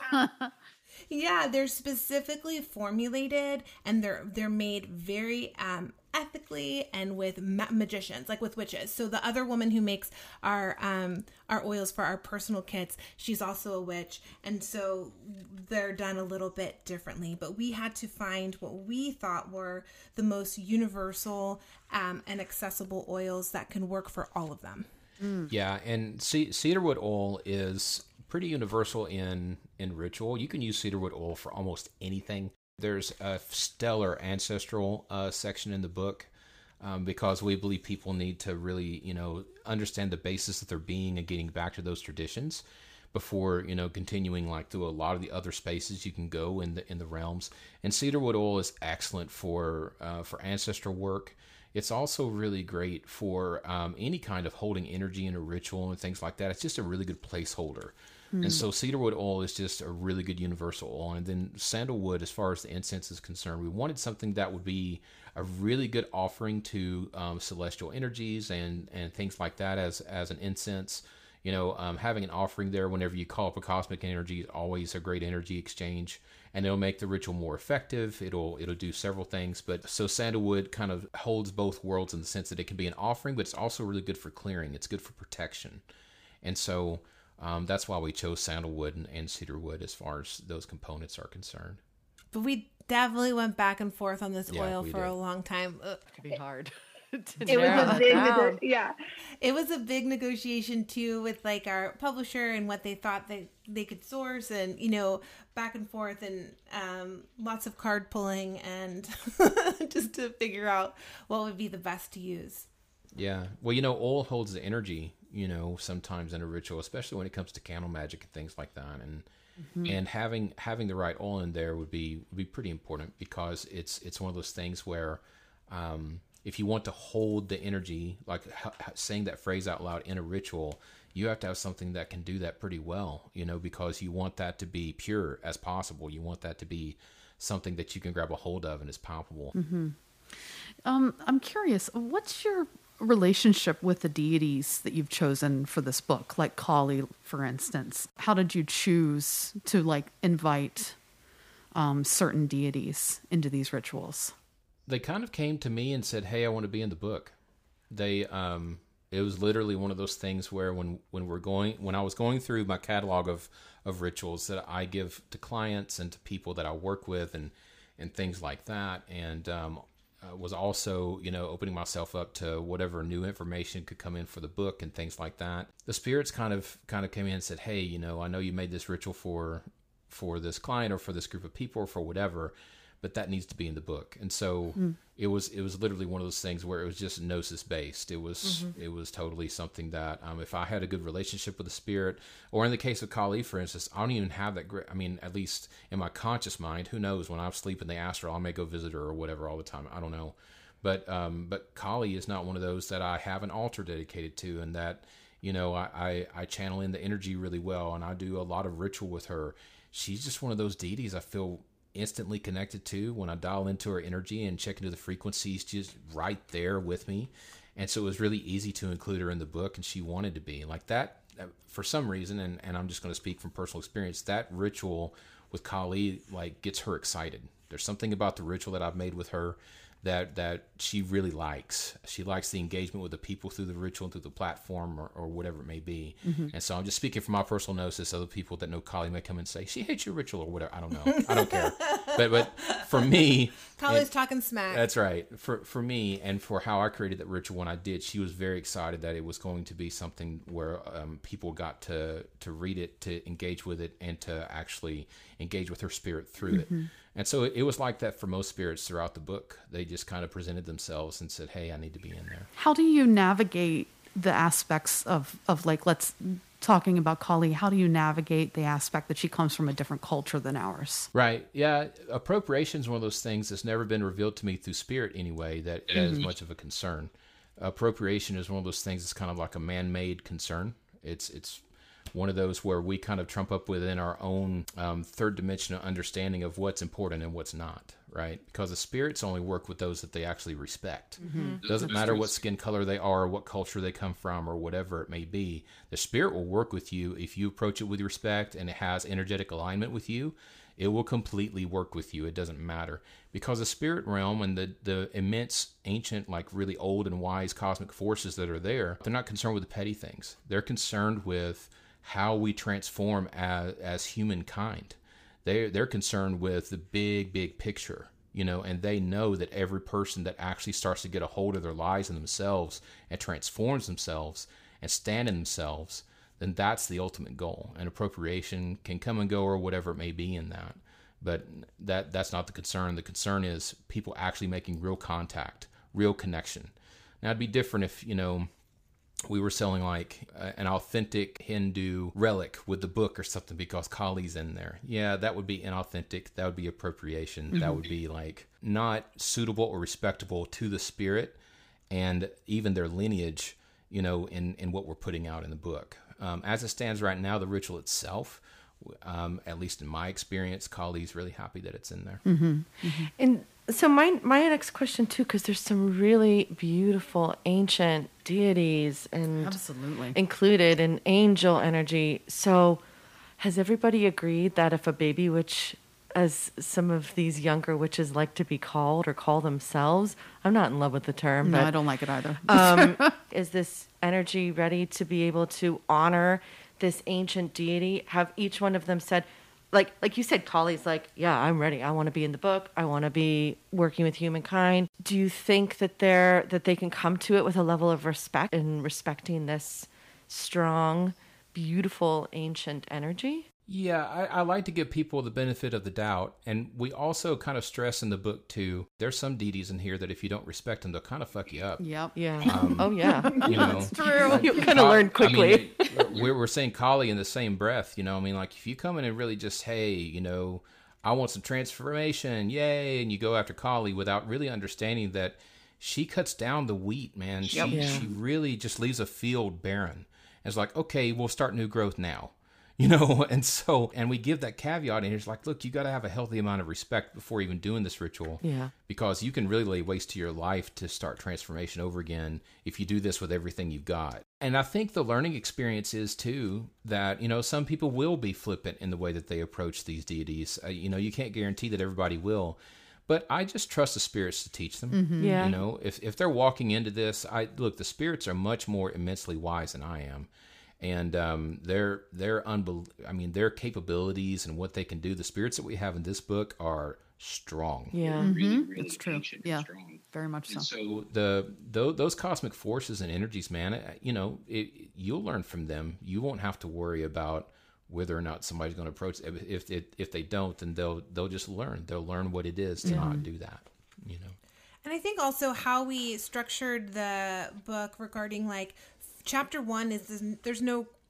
C: Yeah, they're specifically formulated, and they're they're made very um, ethically and with ma- magicians, like with witches. So the other woman who makes our um, our oils for our personal kits, she's also a witch, and so they're done a little bit differently. But we had to find what we thought were the most universal um, and accessible oils that can work for all of them.
D: Mm. Yeah, and ce- cedarwood oil is pretty universal in in ritual. You can use cedarwood oil for almost anything. There's a stellar ancestral uh, section in the book um, because we believe people need to really, you know, understand the basis of their being and getting back to those traditions before, you know, continuing like through a lot of the other spaces you can go in the in the realms. And cedarwood oil is excellent for uh, for ancestral work. It's also really great for um, any kind of holding energy in a ritual and things like that. It's just a really good placeholder. Mm. And so cedarwood oil is just a really good universal oil. And then sandalwood, as far as the incense is concerned, we wanted something that would be a really good offering to um, celestial energies and, and things like that as, as an incense. You know, um, having an offering there whenever you call up a cosmic energy is always a great energy exchange, and it'll make the ritual more effective. It'll it'll do several things. But so sandalwood kind of holds both worlds in the sense that it can be an offering, but it's also really good for clearing. It's good for protection, and so um, that's why we chose sandalwood and, and cedarwood as far as those components are concerned.
C: But we definitely went back and forth on this
D: Yeah,
C: oil
D: we
C: for
D: did.
C: a long time. Ugh.
B: It could be hard.
E: It was a big, nego- yeah.
C: It was a big negotiation too with like our publisher and what they thought they they could source, and you know, back and forth, and um, lots of card pulling, and just to figure out what would be the best to use.
D: Yeah. Well, you know, oil holds the energy, you know, sometimes in a ritual, especially when it comes to candle magic and things like that. And mm-hmm. and having having the right oil in there would be would be pretty important, because it's it's one of those things where um, if you want to hold the energy, like h- saying that phrase out loud in a ritual, you have to have something that can do that pretty well, you know, because you want that to be pure as possible. You want that to be something that you can grab a hold of and is palpable.
A: Mm-hmm. Um, I'm curious, what's your relationship with the deities that you've chosen for this book, like Kali, for instance? How did you choose to like invite um, certain deities into these rituals?
D: They kind of came to me and said, "Hey, I want to be in the book." They, um, it was literally one of those things where when, when we're going, when I was going through my catalog of, of rituals that I give to clients and to people that I work with and, and things like that. And, um, Uh, was also, you know, opening myself up to whatever new information could come in for the book and things like that. The spirits kind of kind of came in and said, "Hey, you know, I know you made this ritual for for this client or for this group of people or for whatever, but that needs to be in the book." And so mm. it was it was literally one of those things where it was just gnosis based. It was mm-hmm. it was totally something that um, if I had a good relationship with the spirit, or in the case of Kali, for instance, I don't even have that great. I mean, at least in my conscious mind, who knows? When I sleep in the astral, I may go visit her or whatever all the time. I don't know, But um, but Kali is not one of those that I have an altar dedicated to, and that, you know, I, I, I channel in the energy really well, and I do a lot of ritual with her. She's just one of those deities I feel instantly connected to when I dial into her energy and check into the frequencies, just right there with me. And so it was really easy to include her in the book, and she wanted to be like that. For some reason, and, and I'm just going to speak from personal experience, that ritual with Kali like gets her excited. There's something about the ritual that I've made with her that that she really likes. She likes the engagement with the people through the ritual, through the platform, or, or whatever it may be. Mm-hmm. And so I'm just speaking from my personal gnosis. Other people that know Kali may come and say, she hates your ritual or whatever. I don't know. I don't care. But but for me...
C: Kali's talking smack.
D: That's right. For for me, and for how I created that ritual when I did, she was very excited that it was going to be something where um, people got to, to read it, to engage with it, and to actually engage with her spirit through mm-hmm. it. And so it, it was like that for most spirits throughout the book. They just kind of presented themselves and said, hey, I need to be in there.
A: How do you navigate the aspects of, of like, let's, talking about Kali, how do you navigate the aspect that she comes from a different culture than ours?
D: Right. Yeah. Appropriation is one of those things that's never been revealed to me through spirit anyway, that mm-hmm. is much of a concern. Appropriation is one of those things that's kind of like a man-made concern. It's, it's, one of those where we kind of trump up within our own um, third dimensional understanding of what's important and what's not, right? Because the spirits only work with those that they actually respect. Mm-hmm. It doesn't matter what skin color they are, or what culture they come from, or whatever it may be. The spirit will work with you if you approach it with respect and it has energetic alignment with you. It will completely work with you. It doesn't matter. Because the spirit realm and the, the immense, ancient, like really old and wise cosmic forces that are there, they're not concerned with the petty things. They're concerned with how we transform as as humankind. They they're concerned with the big big picture, you know, and they know that every person that actually starts to get a hold of their lives and themselves and transforms themselves and stand in themselves, then that's the ultimate goal. And appropriation can come and go or whatever it may be in that, but that that's not the concern. The concern is people actually making real contact, real connection. Now it'd be different if, you know, we were selling like uh, an authentic Hindu relic with the book or something because Kali's in there. Yeah, that would be inauthentic. That would be appropriation. Mm-hmm. That would be like not suitable or respectable to the spirit and even their lineage, you know, in, in what we're putting out in the book. Um, as it stands right now, the ritual itself, um, at least in my experience, Kali's really happy that it's in there.
B: Mm-hmm. Mm-hmm. And so my my next question too, because there's some really beautiful ancient deities and
A: absolutely
B: included in angel energy. So has everybody agreed that if a baby witch, as some of these younger witches like to be called or call themselves, I'm not in love with the term.
A: No,
B: but,
A: I don't like it either.
B: um, is this energy ready to be able to honor this ancient deity? Have each one of them said, like like you said, Kali's like, yeah, I'm ready. I want to be in the book. I want to be working with humankind. Do you think that they're that they can come to it with a level of respect and respecting this strong, beautiful, ancient energy?
D: Yeah, I, I like to give people the benefit of the doubt. And we also kind of stress in the book, too, there's some deities in here that if you don't respect them, they'll kind of fuck you up.
A: Yep.
B: Yeah. Um, oh, yeah.
D: You know,
A: that's true.
B: You kind of learn quickly.
D: I mean, we're, we're saying Kali in the same breath, you know. I mean, like, if you come in and really just, hey, you know, I want some transformation, yay, and you go after Kali without really understanding that she cuts down the wheat, man. She,
A: yep. yeah.
D: she really just leaves a field barren. And it's like, okay, we'll start new growth now. You know, and so, and we give that caveat, and it's like, look, you got to have a healthy amount of respect before even doing this ritual.
B: Yeah.
D: Because you can really lay waste to your life to start transformation over again if you do this with everything you've got. And I think the learning experience is, too, that, you know, some people will be flippant in the way that they approach these deities. Uh, you know, you can't guarantee that everybody will. But I just trust the spirits to teach them.
B: Mm-hmm. Yeah.
D: You know, if, if they're walking into this, I look, the spirits are much more immensely wise than I am. And um, their their unbel- I mean their capabilities and what they can do. The spirits that we have in this book are strong.
B: Yeah,
E: really,
A: mm-hmm.
E: really
A: it's true.
E: ancient
A: Yeah,
E: and strong.
A: Very much so.
D: And so the those, those cosmic forces and energies, man, you know, it, you'll learn from them. You won't have to worry about whether or not somebody's going to approach. If if if they don't, then they'll they'll just learn. They'll learn what it is to yeah. not do that. You know.
C: And I think also how we structured the book regarding like chapter one is this, there's no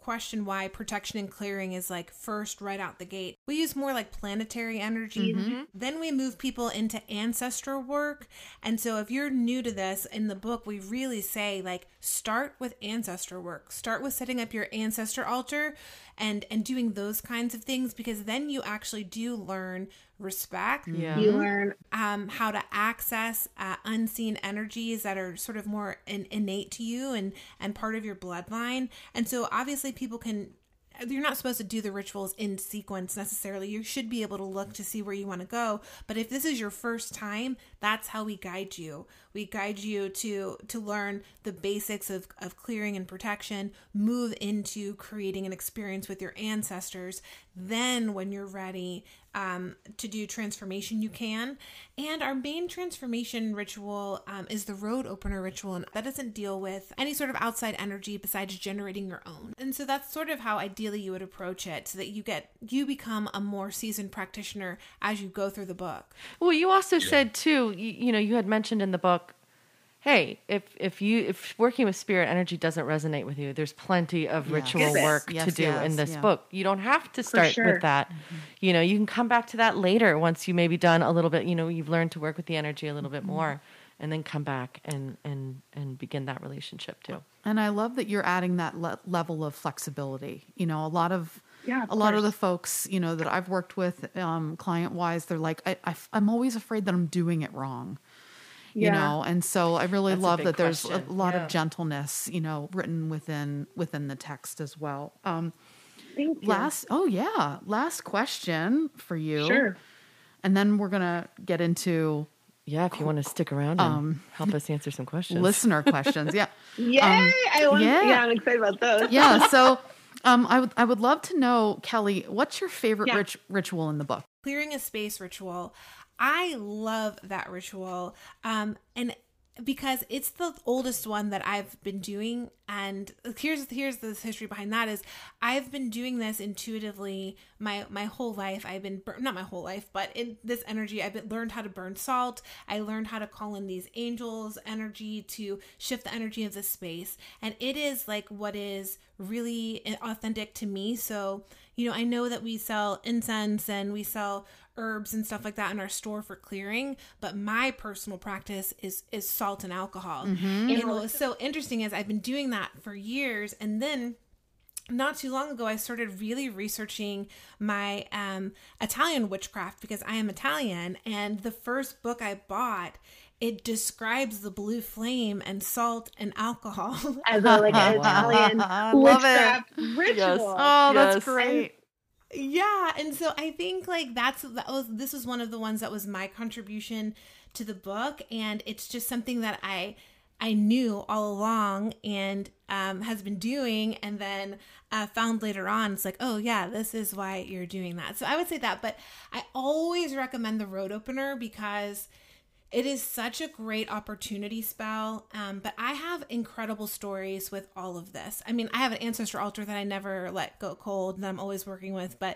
C: question why protection and clearing is like first right out the gate. We use more like planetary energies. Mm-hmm. Then we move people into ancestral work. And so if you're new to this, in the book, we really say like, start with ancestor work. Start with setting up your ancestor altar and, and doing those kinds of things, because then you actually do learn respect.
B: Yeah.
E: You learn
C: Um, how to access uh, unseen energies that are sort of more in, innate to you and, and part of your bloodline. And so obviously people can, you're not supposed to do the rituals in sequence necessarily. You should be able to look to see where you want to go. But if this is your first time, that's how we guide you. We guide you to to learn the basics of, of clearing and protection, move into creating an experience with your ancestors. Then when you're ready um, to do transformation, you can. And our main transformation ritual um, is the road opener ritual. And that doesn't deal with any sort of outside energy besides generating your own. And so that's sort of how ideally you would approach it, so that you get, you become a more seasoned practitioner as you go through the book.
B: Well, you also said too, you, you know, you had mentioned in the book, hey, if if you if working with spirit energy doesn't resonate with you, there's plenty of
A: Yes.
B: ritual
E: Yes.
B: work
A: Yes,
B: to do
A: yes,
B: in this
A: yeah.
B: book. You don't have to start
E: sure.
B: with that. Mm-hmm. You know, you can come back to that later once you maybe done a little bit, you know, you've learned to work with the energy a little bit more, and then come back and and and begin that relationship too.
A: And I love that you're adding that le- level of flexibility. You know, a lot of
E: Yeah, of
A: a lot of
E: course.
A: the folks, you know, that I've worked with, um, client wise, they're like, I, I, I'm always afraid that I'm doing it wrong. You
E: Yeah.
A: know, and so I really
B: That's a
A: love
B: big
A: that there's
B: question.
A: a lot
B: Yeah.
A: of gentleness, you know, written within within the text as well. Um,
E: Thank you.
A: last, oh yeah, last question for you,
E: Sure.
A: and then we're gonna get into
B: Yeah, if you want to stick around and
A: Um,
B: help us answer some questions.
A: listener questions. Yeah.
E: Yay!
A: Um,
E: I want,
A: yeah.
E: yeah. I'm excited about those.
A: Yeah. So, um, I would I would love to know, Kelly, what's your favorite
E: Yeah.
A: rit- ritual in the book?
C: Clearing a space ritual. I love that ritual. Um, and because it's the oldest one that I've been doing. And here's here's the history behind that is I've been doing this intuitively my my whole life. I've been bur- not my whole life, but in this energy, I've been, learned how to burn salt. I learned how to call in these angels' energy to shift the energy of the space. And it is like what is really authentic to me. So, you know, I know that we sell incense and we sell herbs and stuff like that in our store for clearing, but my personal practice is is salt and alcohol. And what was so interesting is I've been doing that for years, and then not too long ago I started really researching my um Italian witchcraft, because I am Italian, and the first book I bought, it describes the blue flame and salt and alcohol.
E: As a like an Italian
A: I love it.
E: witchcraft ritual.
B: Yes.
A: Oh, that's
B: Yes.
A: great.
C: Yeah, and so I think like that's that was this was one of the ones that was my contribution to the book, and it's just something that I I knew all along and um, has been doing, and then uh, found later on. It's like, oh yeah, this is why you're doing that. So I would say that, but I always recommend the road opener because it is such a great opportunity spell. Um, but I have incredible stories with all of this. I mean, I have an ancestor altar that I never let go cold that I'm always working with, but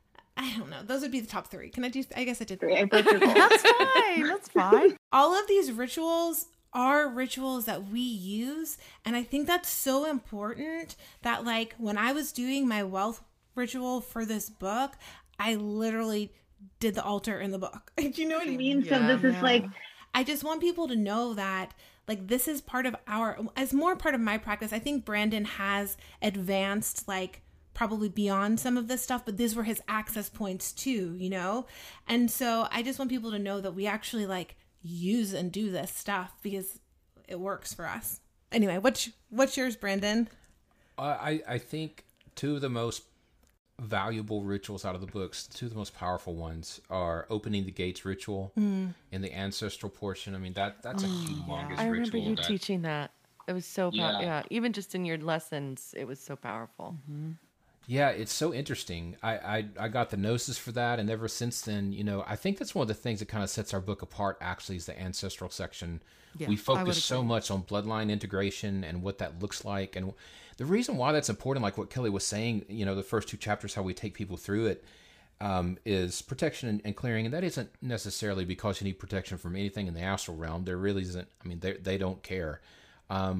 C: I don't know. Those would be the top three. Can I do, I guess I did three.
E: I broke your goal.
A: That's fine. That's fine.
C: All of these rituals are rituals that we use. And I think that's so important that like when I was doing my wealth ritual for this book, I literally did the altar in the book. Do you know what I
E: I
C: mean?
E: mean, so
A: Yeah,
E: this is
A: yeah.
E: like,
C: I just want people to know that like this is part of our, as more part of my practice. I think Brandon has advanced like probably beyond some of this stuff, but these were his access points too, you know? And so I just want people to know that we actually like use and do this stuff because it works for us. Anyway, what's what's yours, Brandon?
D: Uh, I, I think two of the most valuable rituals out of the books, two of the most powerful ones, are opening the gates ritual
C: Mm.
D: and the ancestral portion. I mean, that that's a humongous
B: I remember
D: ritual.
B: you
D: that,
B: teaching that. It was so powerful.
F: Yeah.
B: Yeah, even just in your lessons, it was so powerful.
D: Yeah, it's so interesting. I, I I got the gnosis for that, and ever since then, you know, I think that's one of the things that kind of sets our book apart, actually, is the ancestral section.
A: Yeah,
D: we
A: I would
D: focus so
A: agree.
D: much on bloodline integration and what that looks like. And the reason why that's important, like what Kelly was saying, you know, the first two chapters, how we take people through it, um, is protection and, and clearing. And that isn't necessarily because you need protection from anything in the astral realm. There really isn't. I mean, they they don't care. Um,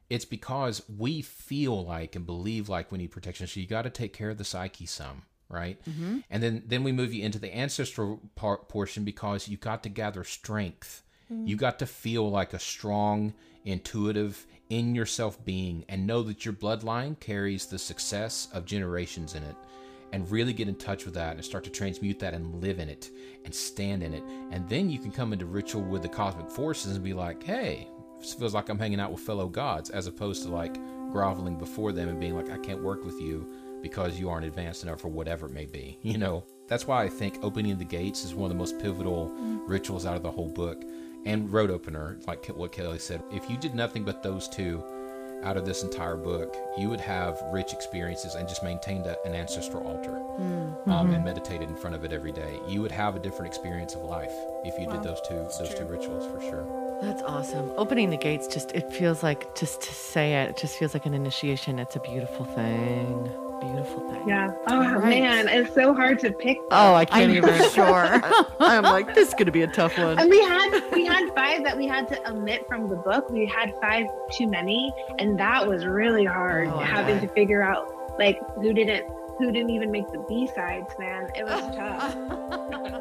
D: it's because we feel like and believe like we need protection. So you got to take care of the psyche some, right? Mm-hmm. And then, then we move you into the ancestral part portion because you got to gather strength. Mm-hmm. You got to feel like a strong, intuitive, in yourself being, and know that your bloodline carries the success of generations in it. And really get in touch with that and start to transmute that and live in it and stand in it. And then you can come into ritual with the cosmic forces and be like, hey, this feels like I'm hanging out with fellow gods, as opposed to like groveling before them and being like, I can't work with you because you aren't advanced enough or whatever it may be. You know, that's why I think opening the gates is one of the most pivotal rituals out of the whole book. And road opener, like what Kelly said, if you did nothing but those two out of this entire book, you would have rich experiences and just maintained a, an ancestral altar mm-hmm. um, and meditated in front of it every day. You would have a different experience of life if you wow. did those two That's those true. two rituals for sure.
B: That's awesome. Opening the gates, just it feels like, just to say it, it just feels like an initiation. It's a beautiful thing. Beautiful thing.
E: Yeah. Oh right. Man, it's so hard to pick. Them.
B: Oh, I can't I'm even. Sure. I'm like, this is gonna be a tough one.
E: And we had we had five that we had to omit from the book. We had five too many, and that was really hard. Oh, having to figure out like who didn't who didn't even make the B sides. Man, it was tough.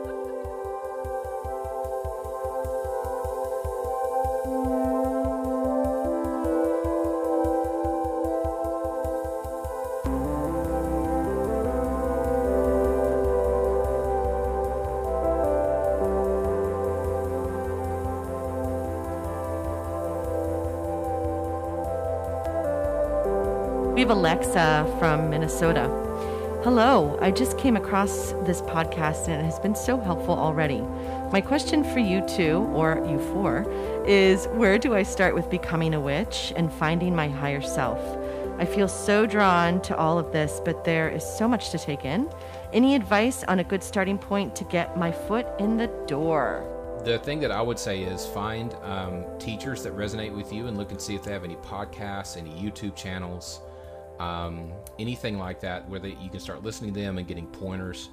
B: We have Alexa from Minnesota. Hello, I just came across this podcast and it has been so helpful already. My question for you two, or you four, is where do I start with becoming a witch and finding my higher self? I feel so drawn to all of this, but there is so much to take in. Any advice on a good starting point to get my foot in the door?
D: The thing that I would say is find um, teachers that resonate with you and look and see if they have any podcasts, any YouTube channels, Um, anything like that, where they, you can start listening to them and getting pointers.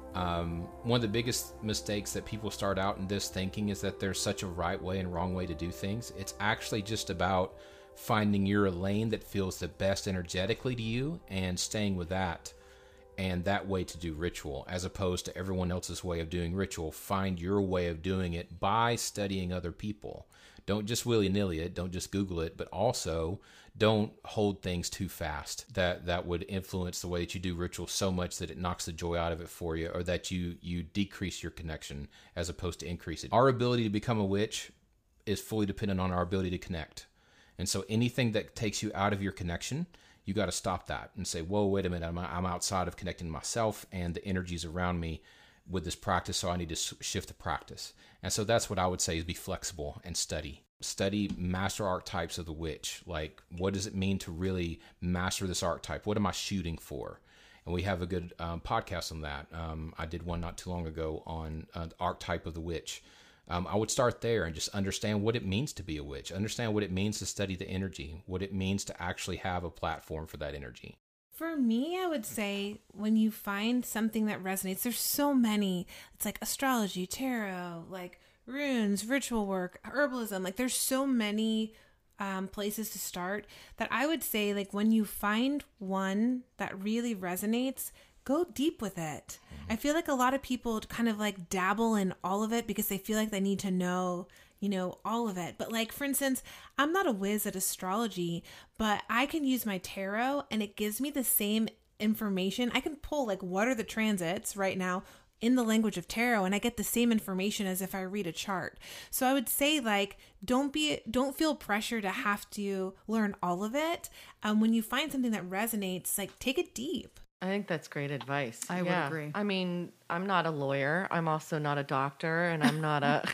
D: Um, one of the biggest mistakes that people start out in this thinking is that there's such a right way and wrong way to do things. It's actually just about finding your lane that feels the best energetically to you and staying with that, and that way to do ritual, as opposed to everyone else's way of doing ritual. Find your way of doing it by studying other people. Don't just willy-nilly it, don't just Google it, but also don't hold things too fast. That that would influence the way that you do ritual so much that it knocks the joy out of it for you, or that you you decrease your connection as opposed to increase it. Our ability to become a witch is fully dependent on our ability to connect. And so anything that takes you out of your connection, you got to stop that and say, whoa, wait a minute, I'm, I'm outside of connecting myself and the energies around me with this practice, so I need to shift the practice. And so that's what I would say is be flexible and study. Study master archetypes of the witch. Like, what does it mean to really master this archetype? What am I shooting for? And we have a good um, podcast on that. Um, I did one not too long ago on uh, the archetype of the witch. Um, I would start there and just understand what it means to be a witch. Understand what it means to study the energy. What it means to actually have a platform for that energy.
C: For me, I would say when you find something that resonates, there's so many. It's like astrology, tarot, like runes, ritual work, herbalism. Like there's so many um, places to start that I would say, like, when you find one that really resonates, go deep with it. I feel like a lot of people kind of like dabble in all of it because they feel like they need to know, you know, all of it. But like, for instance, I'm not a whiz at astrology, but I can use my tarot and it gives me the same information. I can pull like, what are the transits right now in the language of tarot, and I get the same information as if I read a chart. So I would say, like, don't be, don't feel pressure to have to learn all of it. Um, when you find something that resonates, like, take it deep.
B: I think that's great advice.
A: I
B: yeah.
A: would agree.
B: I mean, I'm not a lawyer. I'm also not a doctor, and I'm not a,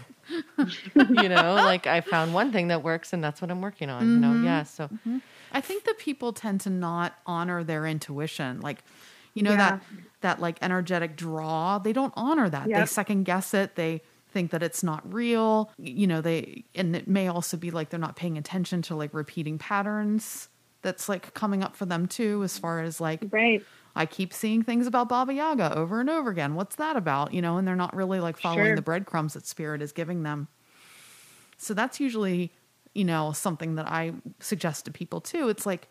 B: you know, like I found one thing that works and that's what I'm working on, mm-hmm. you know? Yeah. So
A: mm-hmm. I think that people tend to not honor their intuition. Like, you know,
E: yeah.
A: that, that like energetic draw, they don't honor that.
E: Yep.
A: They second guess it. They think that it's not real, you know, they, and it may also be like, they're not paying attention to like repeating patterns. That's like coming up for them too, as far as like,
E: right.
A: I keep seeing things about Baba Yaga over and over again. What's that about? You know, and they're not really like following
E: Sure.
A: the breadcrumbs that spirit is giving them. So that's usually you know, something that I suggest to people too. It's like,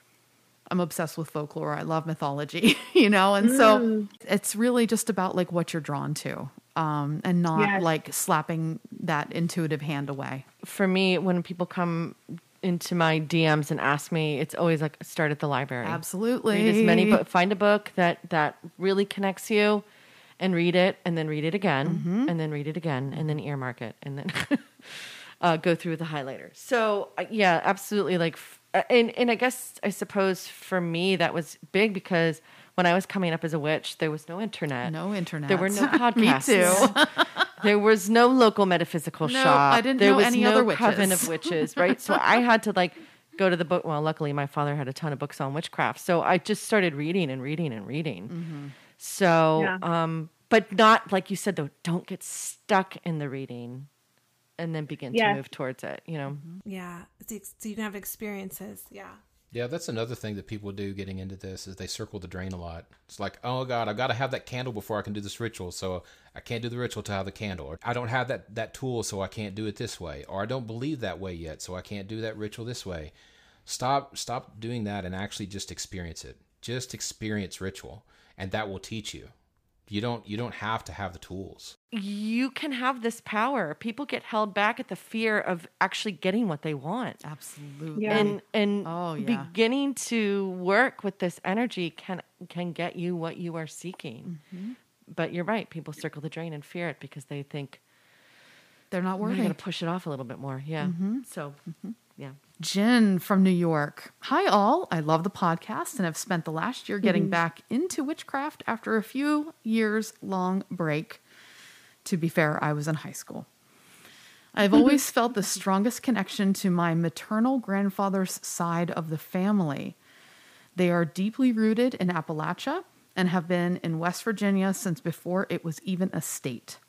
A: I'm obsessed with folklore. I love mythology, you know? And mm. so it's really just about like what you're drawn to, um, and not yes. like slapping that intuitive hand away.
B: For me, when people come into my D Ms and ask me, it's always like, start at the library.
A: Absolutely.
B: Read as many bo- find a book that, that really connects you and read it, and then read it again, mm-hmm. and then read it again, and then earmark it, and then uh, go through the highlighter. So uh, yeah, absolutely. Like, f- and, and I guess, I suppose for me, that was big because when I was coming up as a witch, there was no internet.
A: No internet.
B: There were no podcasts.
A: Me too.
B: There was no local metaphysical
A: no,
B: shop.
A: I didn't
B: there
A: know
B: was
A: any
B: no
A: other witches.
B: Coven of witches, right? So I had to like go to the book. Well, luckily my father had a ton of books on witchcraft. So I just started reading and reading and reading. Mm-hmm. So, yeah. um, but not like you said, though, don't get stuck in the reading and then begin yes. to move towards it, you know?
C: Yeah. So you can have experiences. Yeah.
D: Yeah, that's another thing that people do getting into this is they circle the drain a lot. It's like, oh God, I've got to have that candle before I can do this ritual. So I can't do the ritual to have the candle. Or I don't have that, that tool, so I can't do it this way. Or I don't believe that way yet, so I can't do that ritual this way. Stop, stop doing that and actually just experience it. Just experience ritual, and that will teach you. You don't you don't have to have the tools.
B: You can have this power. People get held back at the fear of actually getting what they want.
A: Absolutely.
B: Yeah. And and
A: oh, yeah.
B: beginning to work with this energy can can get you what you are seeking. Mm-hmm. But you're right. People circle the drain and fear it because they think
A: they're not worthy.
B: They're going to push it off a little bit more. Yeah.
A: Mm-hmm.
B: So, mm-hmm. yeah.
A: Jen from New York. Hi, all. I love the podcast and have spent the last year getting mm-hmm. back into witchcraft after a few years long break. To be fair, I was in high school. I've always felt the strongest connection to my maternal grandfather's side of the family. They are deeply rooted in Appalachia and have been in West Virginia since before it was even a state.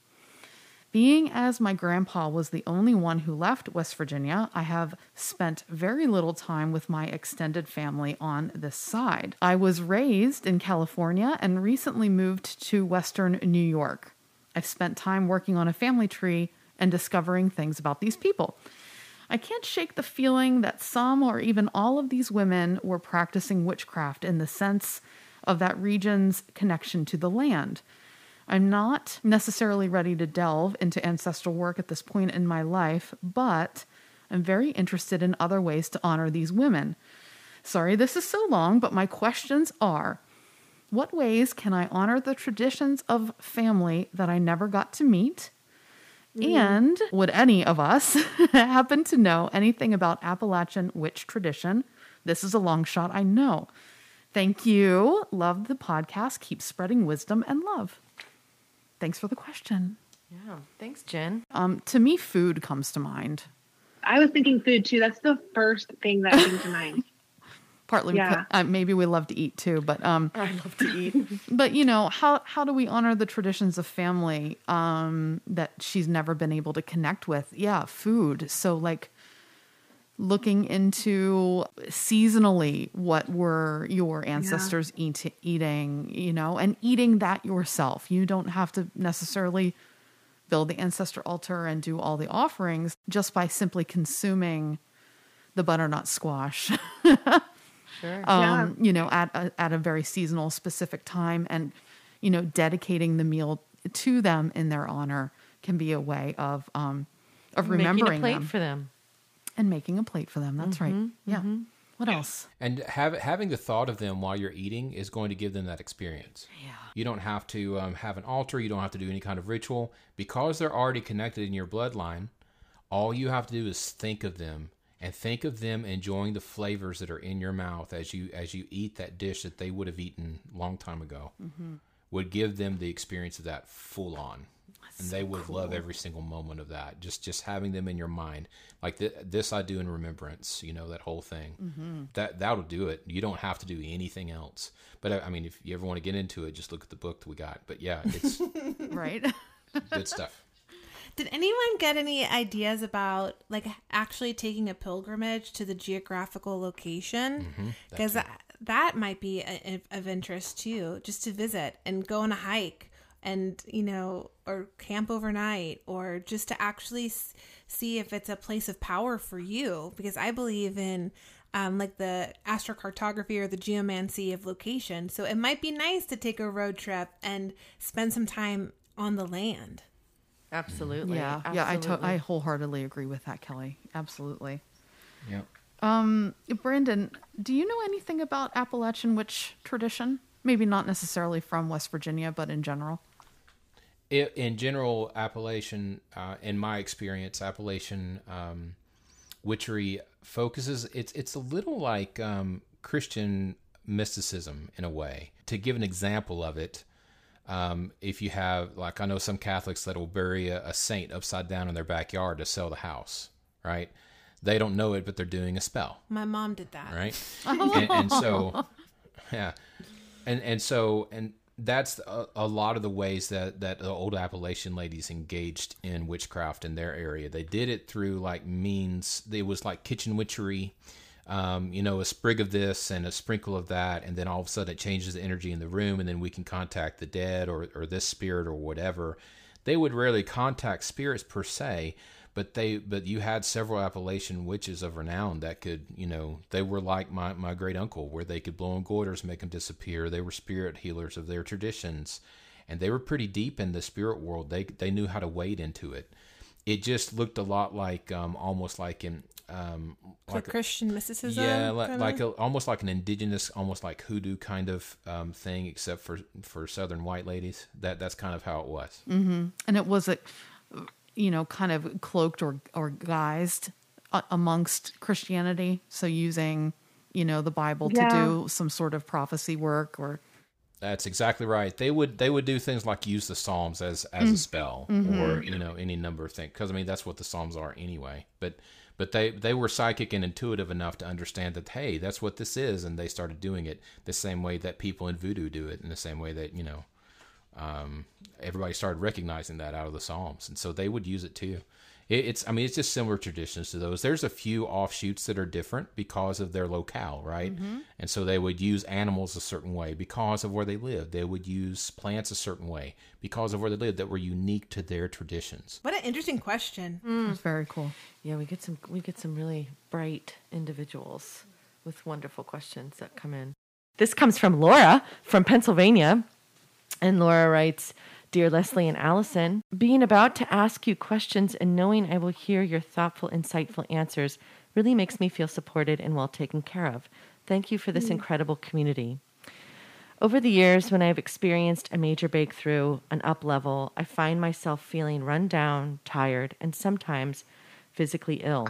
A: Being as my grandpa was the only one who left West Virginia, I have spent very little time with my extended family on this side. I was raised in California and recently moved to Western New York. I've spent time working on a family tree and discovering things about these people. I can't shake the feeling that some or even all of these women were practicing witchcraft in the sense of that region's connection to the land. I'm not necessarily ready to delve into ancestral work at this point in my life, but I'm very interested in other ways to honor these women. Sorry this is so long, but my questions are, what ways can I honor the traditions of family that I never got to meet? Mm. And would any of us happen to know anything about Appalachian witch tradition? This is a long shot, I know. Thank you. Love the podcast. Keep spreading wisdom and love. Thanks for the question.
B: Yeah. Thanks, Jen.
A: Um, to me, food comes to mind.
E: I was thinking food too. That's the first thing that came to mind.
A: Partly
E: yeah.
A: because uh, maybe we love to eat too, but um,
B: I love to eat.
A: But you know, how how do we honor the traditions of family um, that she's never been able to connect with? Yeah, food. So like looking into seasonally what were your ancestors yeah. eat, eating, you know, and eating that yourself. You don't have to necessarily build the ancestor altar and do all the offerings just by simply consuming the butternut squash.
B: Sure.
A: Um,
E: yeah.
A: You know, at a, at a very seasonal specific time, and, you know, dedicating the meal to them in their honor can be a way of, um, of remembering
B: Making a plate
A: them.
B: for them.
A: And making a plate for them. That's
B: mm-hmm,
A: right. Yeah.
B: Mm-hmm.
A: What else?
D: And have, having the thought of them while you're eating is going to give them that experience.
A: Yeah.
D: You don't have to um, have an altar. You don't have to do any kind of ritual. Because they're already connected in your bloodline, all you have to do is think of them. And think of them enjoying the flavors that are in your mouth as you as you eat that dish that they would have eaten a long time ago. Mm-hmm. Would give them the experience of that full on. That's and they so would cool. love every single moment of that. Just just having them in your mind. Like th- this I do in remembrance, you know, that whole thing. Mm-hmm. That, that'll do it. You don't have to do anything else. But I, I mean, if you ever want to get into it, just look at the book that we got. But yeah, it's
A: right.
D: good stuff.
C: Did anyone get any ideas about like actually taking a pilgrimage to the geographical location? Because mm-hmm, that, that might be a, a, of interest too, just to visit and go on a hike and, you know, or camp overnight, or just to actually s- see if it's a place of power for you. Because I believe in um, like the astrocartography or the geomancy of location. So it might be nice to take a road trip and spend some time on the land.
B: Absolutely.
A: Yeah.
B: Absolutely.
A: Yeah. I, to- I wholeheartedly agree with that, Kelly. Absolutely.
D: Yep.
A: Um, Brandon, do you know anything about Appalachian witch tradition? Maybe not necessarily from West Virginia, but in general.
D: It, in general, Appalachian, uh, in my experience, Appalachian um, witchery focuses. It's it's a little like um, Christian mysticism in a way. To give an example of it, um, if you have, like, I know some Catholics that will bury a, a saint upside down in their backyard to sell the house, right? They don't know it, but they're doing a spell.
C: My mom did that.
D: Right. and, and so, yeah. And and so, and that's a, a lot of the ways that, that the old Appalachian ladies engaged in witchcraft in their area. They did it through like means, it was like kitchen witchery, um, you know, a sprig of this and a sprinkle of that. And then all of a sudden it changes the energy in the room, and then we can contact the dead or, or this spirit or whatever. They would rarely contact spirits per se, but they, but you had several Appalachian witches of renown that could, you know, they were like my, my great uncle, where they could blow on goiters, make them disappear. They were spirit healers of their traditions, and they were pretty deep in the spirit world. They, they knew how to wade into it. It just looked a lot like, um, almost like in, um,
C: like
D: like
C: Christian mysticism.
D: Yeah. Like,
C: kinda?
D: like a, almost like an indigenous, almost like hoodoo kind of, um, thing, except for, for Southern white ladies. That, that's kind of how it was.
A: Mm-hmm. And it was a, you know, kind of cloaked or, or guised uh, amongst Christianity. So using, you know, the Bible
E: Yeah.
A: to do some sort of prophecy work or.
D: That's exactly right. They would they would do things like use the Psalms as as a spell,
A: Mm-hmm.
D: or, you know, any number of things. Because I mean, that's what the Psalms are anyway. But but they they were psychic and intuitive enough to understand that, hey, that's what this is, and they started doing it the same way that people in voodoo do it, in the same way that, you know, um, everybody started recognizing that out of the Psalms, and so they would use it too. It, it's I mean, it's just similar traditions to those. There's a few offshoots that are different because of their locale, right?
C: Mm-hmm.
D: And so they would use animals a certain way because of where they lived. They would use plants a certain way because of where they lived that were unique to their traditions.
C: What an interesting question.
A: It's very cool.
B: Yeah, we get some we get some really bright individuals with wonderful questions that come in. This comes from Laura from Pennsylvania. And Laura writes, "Dear Leslie and Allison, being about to ask you questions and knowing I will hear your thoughtful, insightful answers really makes me feel supported and well taken care of. Thank you for this incredible community. Over the years, when I've experienced a major breakthrough, an up level, I find myself feeling run down, tired, and sometimes physically ill.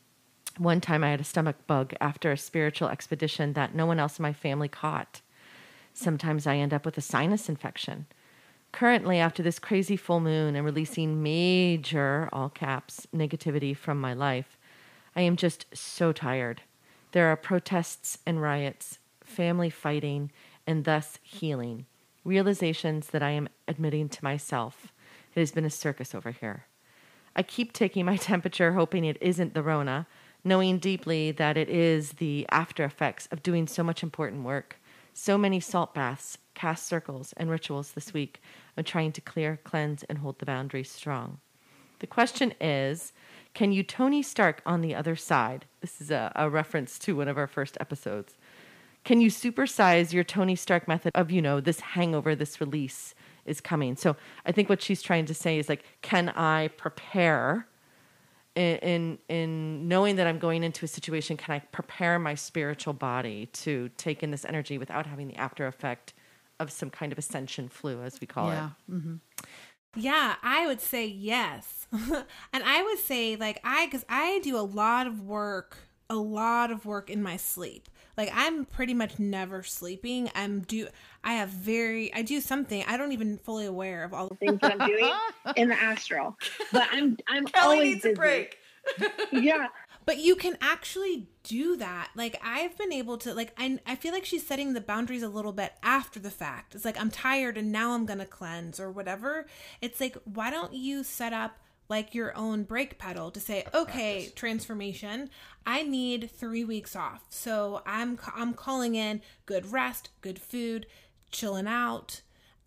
B: One time I had a stomach bug after a spiritual expedition that no one else in my family caught. Sometimes I end up with a sinus infection. Currently, after this crazy full moon and releasing major, all caps, negativity from my life, I am just so tired. There are protests and riots, family fighting, and thus healing. Realizations that I am admitting to myself. It has been a circus over here. I keep taking my temperature, hoping it isn't the Rona, knowing deeply that it is the after effects of doing so much important work. So many salt baths, cast circles, and rituals this week. I'm trying to clear, cleanse, and hold the boundaries strong. The question is, can you Tony Stark on the other side? This is a, a reference to one of our first episodes. Can you supersize your Tony Stark method of, you know, this hangover, this release is coming? So I think what she's trying to say is, like, can I prepare in, in in knowing that I'm going into a situation, can I prepare my spiritual body to take in this energy without having the after effect of some kind of ascension flu, as we call
A: Yeah.
B: it?
A: Mm-hmm.
C: Yeah, I would say yes. And I would say, like, I, because I do a lot of work, a lot of work in my sleep. Like, I'm pretty much never sleeping. I'm do, I have very, I do something, I don't even fully aware of all the
E: Things that I'm doing in the astral, but I'm I'm
B: Kelly
E: always
B: needs
E: busy.
B: a break.
E: Yeah,
C: But you can actually do that. Like, I've been able to, like, I, I feel like she's setting the boundaries a little bit after the fact. It's like, I'm tired and now I'm going to cleanse or whatever. It's like, why don't you set up like your own brake pedal to say, okay,
D: practice.
C: transformation, I need three weeks off. So I'm, I'm calling in good rest, good food, chilling out.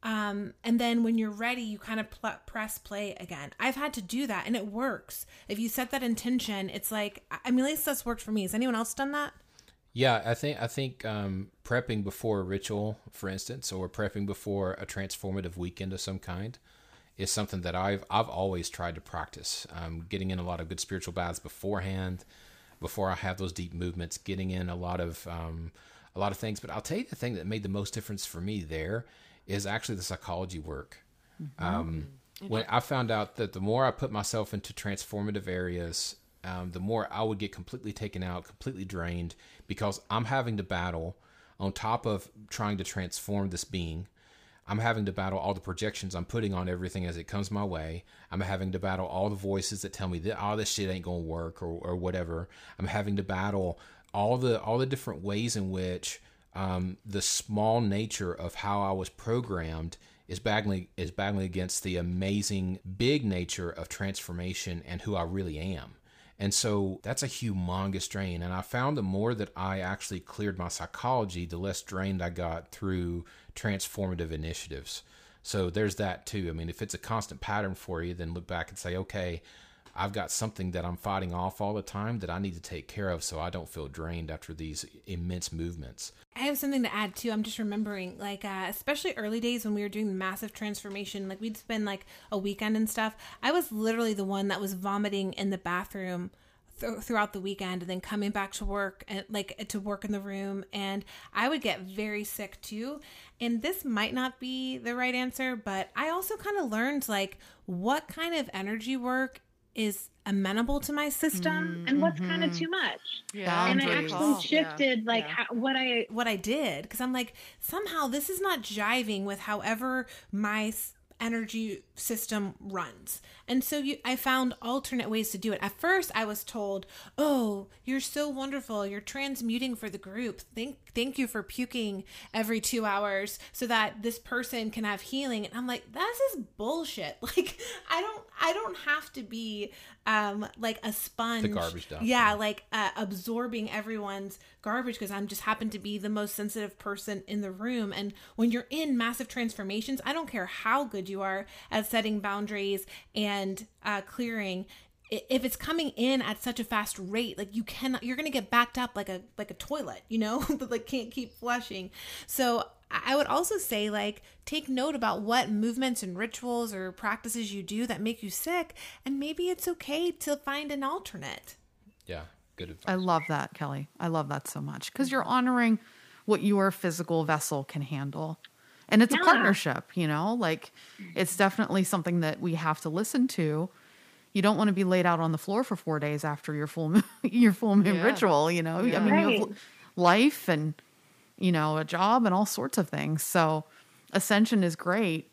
C: Um, and then when you're ready, you kind of pl- press play again. I've had to do that, and it works. If you set that intention, it's like, I mean, at least that's worked for me. Has anyone else done that?
D: Yeah, I think I think um, prepping before a ritual, for instance, or prepping before a transformative weekend of some kind, is something that I've I've always tried to practice. Um, getting in a lot of good spiritual baths beforehand, before I have those deep movements, getting in a lot of um, a lot of things. But I'll tell you the thing that made the most difference for me there is actually the psychology work. Mm-hmm. Um, when I found out that the more I put myself into transformative areas, um, the more I would get completely taken out, completely drained, because I'm having to battle on top of trying to transform this being. I'm having to battle all the projections I'm putting on everything as it comes my way. I'm having to battle all the voices that tell me that, oh, this shit ain't going to work, or, or whatever. I'm having to battle all the all the different ways in which um, the small nature of how I was programmed is battling is battling against the amazing big nature of transformation and who I really am. And so that's a humongous drain. And I found the more that I actually cleared my psychology, the less drained I got through transformative initiatives. So there's that too. I mean, if it's a constant pattern for you, then look back and say, okay, I've got something that I'm fighting off all the time that I need to take care of so I don't feel drained after these immense movements.
C: I have something to add too. I'm just remembering, like, uh, especially early days when we were doing the massive transformation, like we'd spend like a weekend and stuff. I was literally the one that was vomiting in the bathroom th- throughout the weekend and then coming back to work and like to work in the room. And I would get very sick too. And this might not be the right answer, but I also kind of learned like what kind of energy work is amenable to my system
E: mm, and what's mm-hmm. kind of too much.
C: Yeah.
E: And I actually shifted yeah. like yeah. How, what I
C: what I did, because I'm like, somehow this is not jiving with however my energy system runs. And so you, I found alternate ways to do it. At first I was told, oh, you're so wonderful. You're transmuting for the group. Thank, thank you for puking every two hours so that this person can have healing. And I'm like, that's just bullshit. Like, I don't, I don't have to be um, like a sponge.
D: The garbage dump.
C: Yeah. Like uh, absorbing everyone's garbage because I'm just happen to be the most sensitive person in the room. And when you're in massive transformations, I don't care how good you are at setting boundaries and uh, clearing. If it's coming in at such a fast rate, like you cannot, you're going to get backed up like a, like a toilet, you know, that like can't keep flushing. So I would also say, like, take note about what movements and rituals or practices you do that make you sick. And maybe it's okay to find an alternate.
D: Yeah. Good advice.
A: I love that, Kelly. I love that so much because you're honoring what your physical vessel can handle. And it's yeah. a partnership, you know, like it's definitely something that we have to listen to. You don't want to be laid out on the floor for four days after your full moon, your full moon yeah. ritual, you know, yeah. I mean, right. you have life and, you know, a job and all sorts of things. So ascension is great.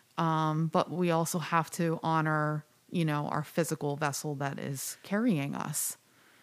A: Um, but we also have to honor, you know, our physical vessel that is carrying us.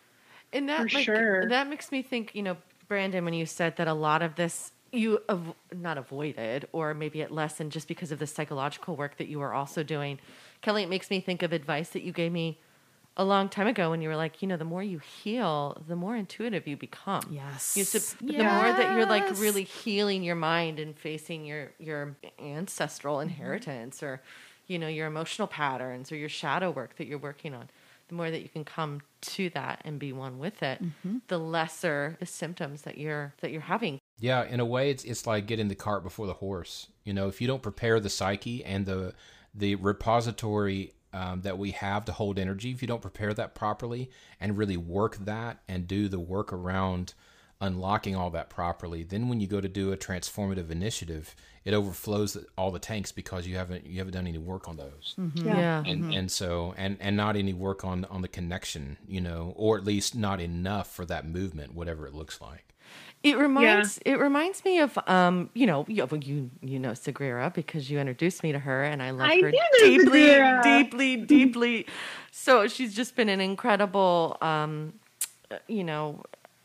B: And that,
E: for
B: like,
E: sure.
B: that makes me think, you know, Brandon, when you said that a lot of this you av- not avoided, or maybe it lessened just because of the psychological work that you were also doing. Kelly, it makes me think of advice that you gave me a long time ago when you were like, you know, the more you heal, the more intuitive you become.
A: Yes.
B: You sub-
A: yes.
B: The more that you're like really healing your mind and facing your, your ancestral inheritance mm-hmm. or, you know, your emotional patterns or your shadow work that you're working on, the more that you can come to that and be one with it, mm-hmm. the lesser the symptoms that you're that you're having.
D: Yeah, in a way, it's it's like getting the cart before the horse. You know, if you don't prepare the psyche and the the repository um, that we have to hold energy, if you don't prepare that properly and really work that and do the work around unlocking all that properly, then when you go to do a transformative initiative, it overflows all the tanks because you haven't you haven't done any work on those.
B: Mm-hmm. Yeah, yeah.
D: and
B: mm-hmm.
D: and so and and not any work on on the connection, you know, or at least not enough for that movement, whatever it looks like.
B: It reminds yeah. it reminds me of um you know you you, you know Sagrera because you introduced me to her and I love
E: I
B: her
E: deeply
B: Sagrera. deeply deeply. So she's just been an incredible um you know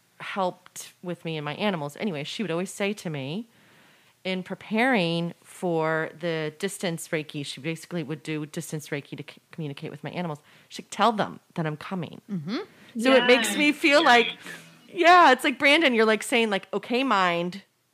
B: helped with me and my animals. Anyway, she would always say to me in preparing for the distance Reiki, she basically would do distance Reiki to c- communicate with my animals. She'd tell them that I'm coming.
A: Mm-hmm.
B: So yeah. it makes me feel like. Yeah, it's like, Brandon, you're like saying like, okay, mind,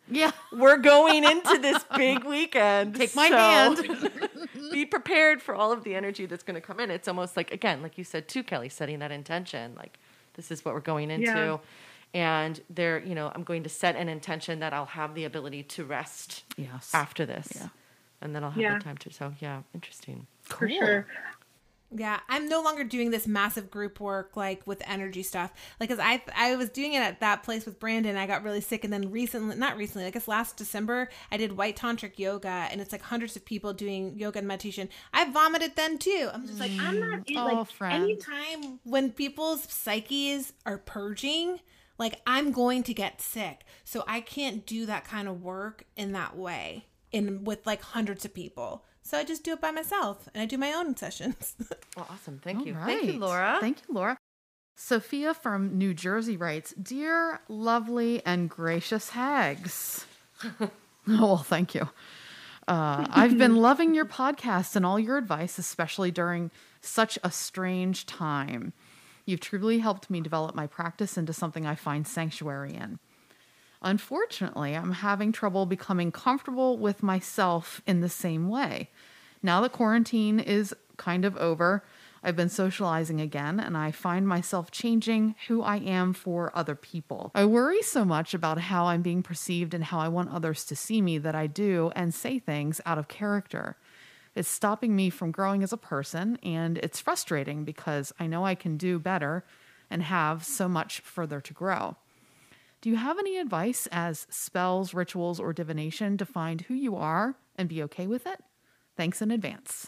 A: Yeah.
B: We're going into this big weekend.
A: Take my
B: so
A: hand.
B: Be prepared for all of the energy that's going to come in. It's almost like, again, like you said too, Kelly, setting that intention. Like, this is what we're going into.
E: Yeah.
B: And there, you know, I'm going to set an intention that I'll have the ability to rest
A: Yes.
B: after this.
A: Yeah.
B: And then I'll have
E: Yeah.
B: the time to. So, yeah, interesting.
E: For
A: Cool.
E: sure.
C: Yeah, I'm no longer doing this massive group work like with energy stuff. Like, cause I I was doing it at that place with Brandon. I got really sick, and then recently, not recently, I guess last December, I did white tantric yoga, and it's like hundreds of people doing yoga and meditation. I vomited then too. I'm just like, I'm not
A: Oh,
C: like
A: friend.
C: anytime when people's psyches are purging, like I'm going to get sick. So I can't do that kind of work in that way in with like hundreds of people. So I just do it by myself, and I do my own sessions.
B: Well, awesome. Thank
A: All
B: you.
A: right.
B: Thank you, Laura.
A: Thank you, Laura. Sophia from New Jersey writes, Dear lovely and gracious hags. Oh, well, thank you. Uh, I've been loving your podcast and all your advice, especially during such a strange time. You've truly helped me develop my practice into something I find sanctuary in. Unfortunately, I'm having trouble becoming comfortable with myself in the same way. Now that quarantine is kind of over, I've been socializing again, and I find myself changing who I am for other people. I worry so much about how I'm being perceived and how I want others to see me that I do and say things out of character. It's stopping me from growing as a person, and it's frustrating because I know I can do better and have so much further to grow. Do you have any advice as spells, rituals, or divination to find who you are and be okay with it? Thanks in advance.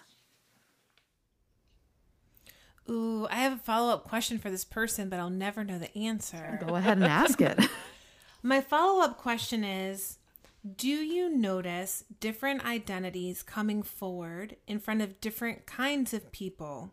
C: Ooh, I have a follow-up question for this person, but I'll never know the answer.
A: Go ahead and ask it.
C: My follow-up question is, do you notice different identities coming forward in front of different kinds of people?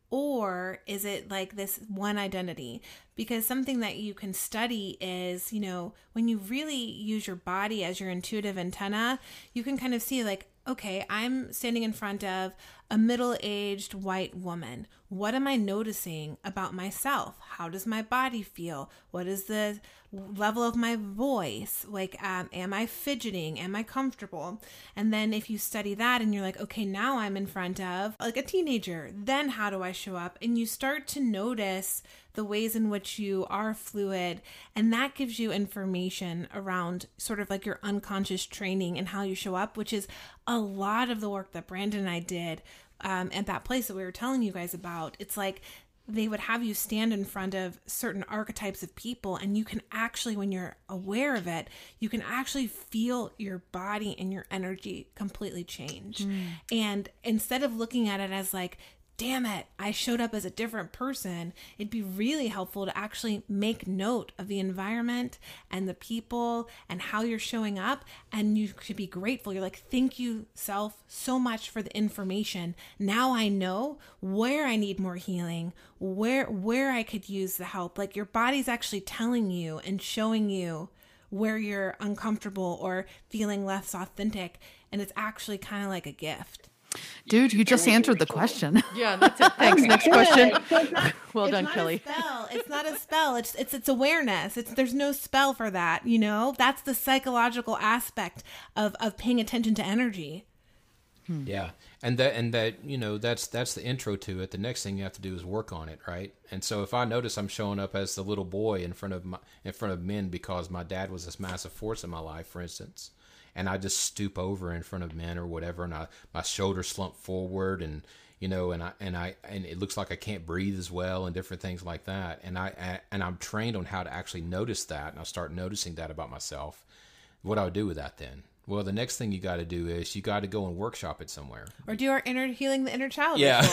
C: Or is it like this one identity? Because something that you can study is, you know, when you really use your body as your intuitive antenna, you can kind of see like, okay, I'm standing in front of a middle-aged white woman. What am I noticing about myself? How does my body feel? What is the level of my voice? Like, um, am I fidgeting? Am I comfortable? And then if you study that and you're like, okay, now I'm in front of like a teenager, then how do I show up? And you start to notice the ways in which you are fluid, and that gives you information around sort of like your unconscious training and how you show up, which is a lot of the work that Brandon and I did um, at that place that we were telling you guys about. It's like they would have you stand in front of certain archetypes of people, and you can actually, when you're aware of it, you can actually feel your body and your energy completely change. Mm. And instead of looking at it as like, damn it, I showed up as a different person, it'd be really helpful to actually make note of the environment and the people and how you're showing up. And you should be grateful. You're like, thank you, self, so much for the information. Now I know where I need more healing, where where I could use the help. Like your body's actually telling you and showing you where you're uncomfortable or feeling less authentic. And it's actually kind of like a gift.
A: Dude, you just answered the question.
B: Yeah, that's it. Thanks. Next question. Well
C: it's
B: done,
C: not
B: Kelly.
C: A spell. It's not a spell. It's it's it's awareness. It's there's no spell for that, you know? That's the psychological aspect of, of paying attention to energy.
D: Hmm. Yeah. And that and that, you know, that's that's the intro to it. The next thing you have to do is work on it, right? And so if I notice I'm showing up as the little boy in front of my in front of men because my dad was this massive force in my life, for instance, and I just stoop over in front of men or whatever, and I, my shoulders slump forward, and you know, and I and I and it looks like I can't breathe as well, and different things like that. And I and I'm trained on how to actually notice that, and I start noticing that about myself. What do I do with that then? Well, the next thing you got to do is you got to go and workshop it somewhere,
C: or do our inner healing the inner child.
D: Yeah.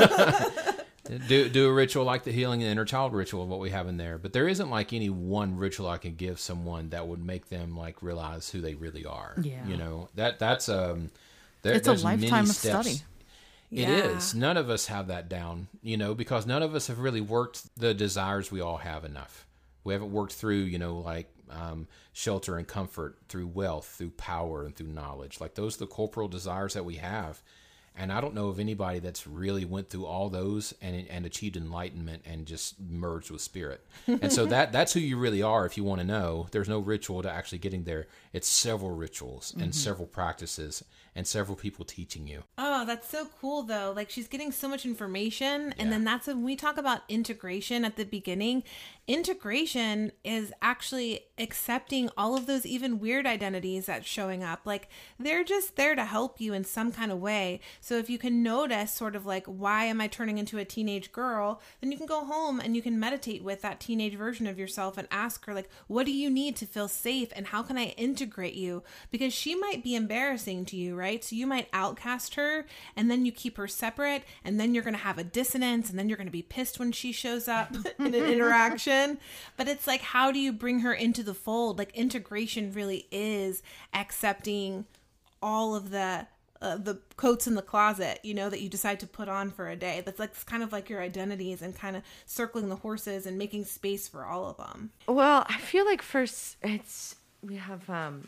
D: do do a ritual like the healing the inner child ritual, what we have in there. But there isn't like any one ritual I can give someone that would make them like realize who they really are.
A: Yeah.
D: You know, that that's um there,
A: it's a
D: there's
A: lifetime
D: many
A: of
D: steps.
A: study.
D: It
C: Yeah.
D: is. None of us have that down, you know, because none of us have really worked the desires we all have enough. We haven't worked through, you know, like um, shelter and comfort, through wealth, through power, and through knowledge. Like those are the corporal desires that we have. And I don't know of anybody that's really went through all those and and achieved enlightenment and just merged with spirit. And so that that's who you really are if you want to know. There's no ritual to actually getting there. It's several rituals and mm-hmm. several practices and several people teaching you.
C: Oh, that's so cool though. Like she's getting so much information. And yeah. then that's when we talk about integration at the beginning. Integration is actually accepting all of those even weird identities that's showing up. Like they're just there to help you in some kind of way. So if you can notice sort of like, why am I turning into a teenage girl? Then you can go home and you can meditate with that teenage version of yourself and ask her like, what do you need to feel safe? And how can I integrate you? Because she might be embarrassing to you, right? So you might outcast her and then you keep her separate and then you're going to have a dissonance and then you're going to be pissed when she shows up in an interaction. But it's like, how do you bring her into the fold? Like integration really is accepting all of the Uh, the coats in the closet, you know, that you decide to put on for a day. That's like kind of like your identities and kind of circling the horses and making space for all of them.
B: Well, I feel like first it's we have um,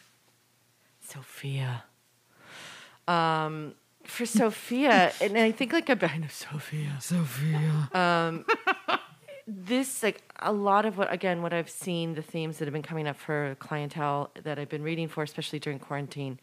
B: Sophia. Um, for Sophia, and I think like I know Sophia, Sophia. Um, this like a lot of what again what I've seen the themes that have been coming up for clientele that I've been reading for, especially during quarantine.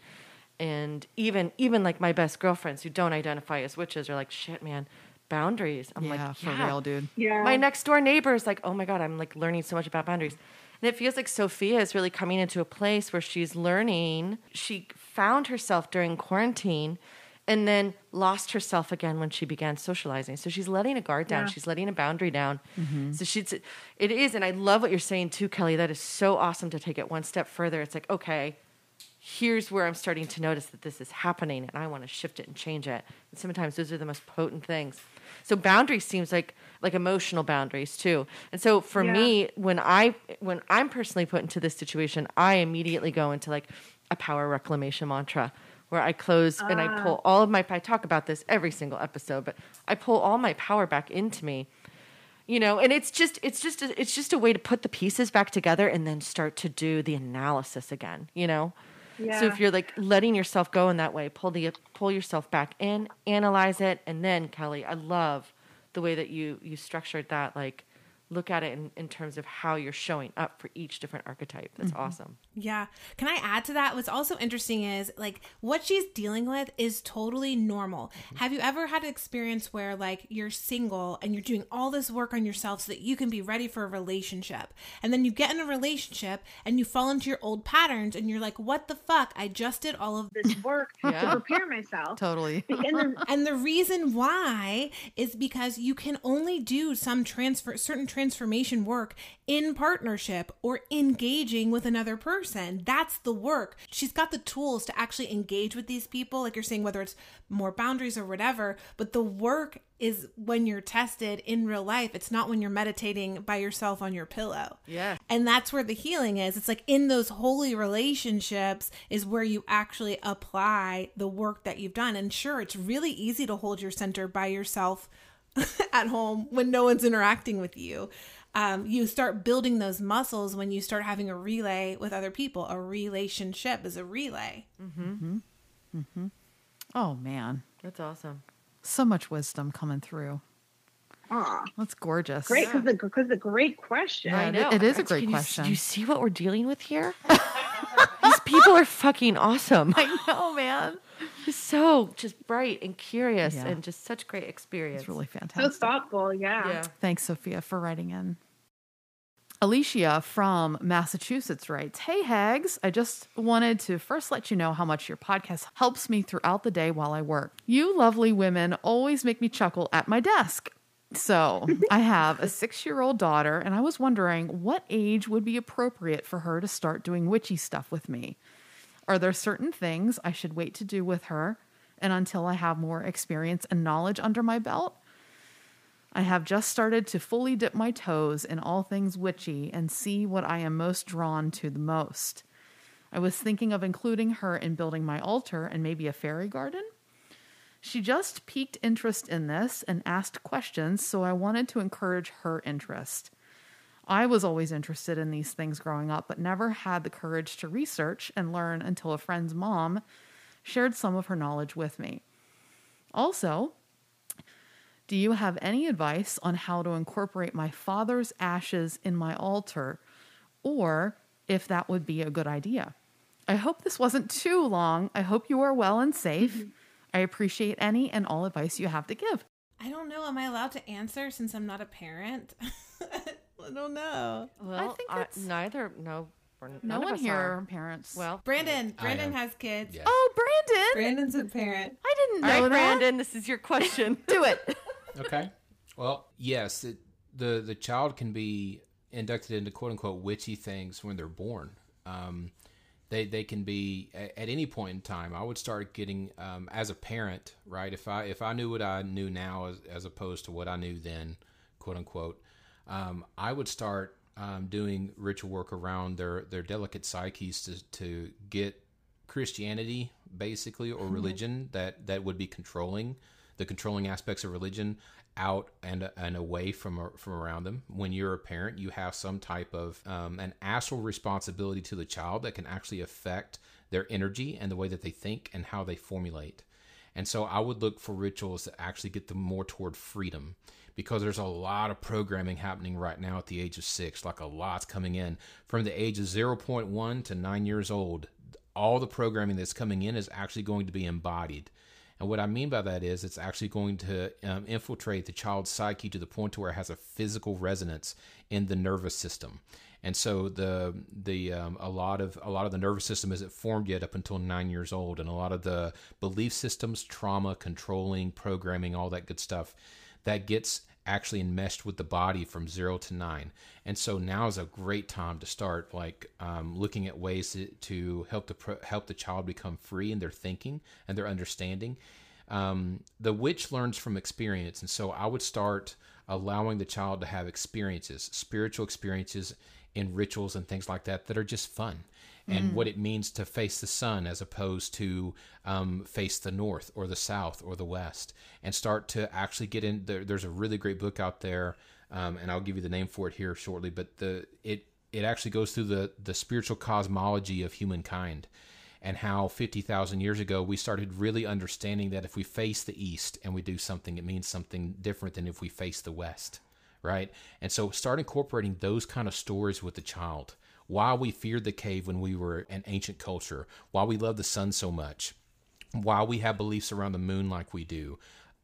B: And even even like my best girlfriends who don't identify as witches are like, shit, man, boundaries. I'm
A: yeah,
B: like,
A: for
B: yeah.
A: real, dude.
C: Yeah.
B: My next door neighbor is like, oh my God, I'm like learning so much about boundaries. And it feels like Sophia is really coming into a place where she's learning. She found herself during quarantine and then lost herself again when she began socializing. So she's letting a guard down. Yeah. She's letting a boundary down. Mm-hmm. So she's, it is, and I love what you're saying too, Kelly. That is so awesome to take it one step further. It's like, okay, here's where I'm starting to notice that this is happening and I want to shift it and change it. And sometimes those are the most potent things. So boundaries seems like like emotional boundaries too. And so for yeah. me, when I when I'm personally put into this situation, I immediately go into like a power reclamation mantra where I close uh. and I pull all of my I talk about this every single episode, but I pull all my power back into me. You know, and it's just it's just a, it's just a way to put the pieces back together and then start to do the analysis again, you know? Yeah. So if you're like letting yourself go in that way, pull the pull yourself back in, analyze it, and then Kelly, I love the way that you you structured that. Like, look at it in, in terms of how you're showing up for each different archetype. That's mm-hmm. awesome.
C: Yeah. Can I add to that? What's also interesting is like what she's dealing with is totally normal. Mm-hmm. Have you ever had an experience where like you're single and you're doing all this work on yourself so that you can be ready for a relationship, and then you get in a relationship and you fall into your old patterns and you're like, what the fuck? I just did all of this work yeah. to prepare myself.
A: Totally.
C: and, then, and the reason why is because you can only do some transfer, certain transformation work in partnership or engaging with another person. That's the work. She's got the tools to actually engage with these people, like you're saying, whether it's more boundaries or whatever, but the work is when you're tested in real life. It's not when you're meditating by yourself on your pillow.
B: Yeah.
C: And that's where the healing is. It's like in those holy relationships is where you actually apply the work that you've done. And sure, it's really easy to hold your center by yourself at home when no one's interacting with you. Um, you start building those muscles when you start having a relay with other people. A relationship is a relay.
A: Mm-hmm. Mm-hmm. Mm-hmm. Oh, man.
B: That's awesome.
A: So much wisdom coming through.
E: Aw.
A: That's gorgeous.
E: Great, because the, cause the great question.
A: Yeah, I know. It, it is a great
B: Can
A: question.
B: You, do you see what we're dealing with here? These people are fucking awesome.
A: I know, man.
B: So just bright and curious
A: yeah.
B: and just such great experience.
A: It's really fantastic.
E: So thoughtful, yeah.
B: yeah.
A: Thanks, Sophia, for writing in. Alicia from Massachusetts writes, hey, Hags, I just wanted to first let you know how much your podcast helps me throughout the day while I work. You lovely women always make me chuckle at my desk. So I have a six-year-old daughter, and I was wondering what age would be appropriate for her to start doing witchy stuff with me. Are there certain things I should wait to do with her and until I have more experience and knowledge under my belt? I have just started to fully dip my toes in all things witchy and see what I am most drawn to the most. I was thinking of including her in building my altar and maybe a fairy garden. She just piqued interest in this and asked questions, so I wanted to encourage her interest. I was always interested in these things growing up, but never had the courage to research and learn until a friend's mom shared some of her knowledge with me. Also, do you have any advice on how to incorporate my father's ashes in my altar, or if that would be a good idea? I hope this wasn't too long. I hope you are well and safe. Mm-hmm. I appreciate any and all advice you have to give.
C: I don't know. Am I allowed to answer since I'm not a parent? I don't know.
B: Well,
C: I think
B: I, neither. No.
A: No one here are parents.
C: Well, Brandon. Brandon has kids.
A: Yes. Oh, Brandon.
C: Brandon's a parent.
A: I didn't know
B: All right,
A: that.
B: Brandon, this is your question.
A: Do it.
D: Okay. Well, yes, it, the the child can be inducted into quote unquote witchy things when they're born. Um, they they can be at, at any point in time. I would start getting um, as a parent, right? If I if I knew what I knew now as as opposed to what I knew then, quote unquote, um, I would start um, doing ritual work around their their delicate psyches to to get Christianity basically or religion that that would be controlling the controlling aspects of religion out and and away from from around them. When you're a parent, you have some type of um, an astral responsibility to the child that can actually affect their energy and the way that they think and how they formulate. And so I would look for rituals that actually get them more toward freedom, because there's a lot of programming happening right now at the age of six, like a lot's coming in from the age of zero point one to nine years old. All the programming that's coming in is actually going to be embodied. And what I mean by that is it's actually going to um, infiltrate the child's psyche to the point to where it has a physical resonance in the nervous system. And so the the um, a lot of a lot of the nervous system isn't formed yet up until nine years old, and a lot of the belief systems, trauma, controlling, programming, all that good stuff, that gets actually enmeshed with the body from zero to nine. And so now is a great time to start like um, looking at ways to, to help the pro- help the child become free in their thinking and their understanding. Um, the witch learns from experience, and so I would start allowing the child to have experiences, spiritual experiences in rituals and things like that that are just fun. And mm. what it means to face the sun as opposed to um, face the north or the south or the west, and start to actually get in there. There's a really great book out there, um, and I'll give you the name for it here shortly, but the it it actually goes through the, the spiritual cosmology of humankind, and how fifty thousand years ago we started really understanding that if we face the east and we do something, it means something different than if we face the west, right? And so start incorporating those kind of stories with the child. Why we feared the cave when we were an ancient culture, why we love the sun so much, why we have beliefs around the moon like we do,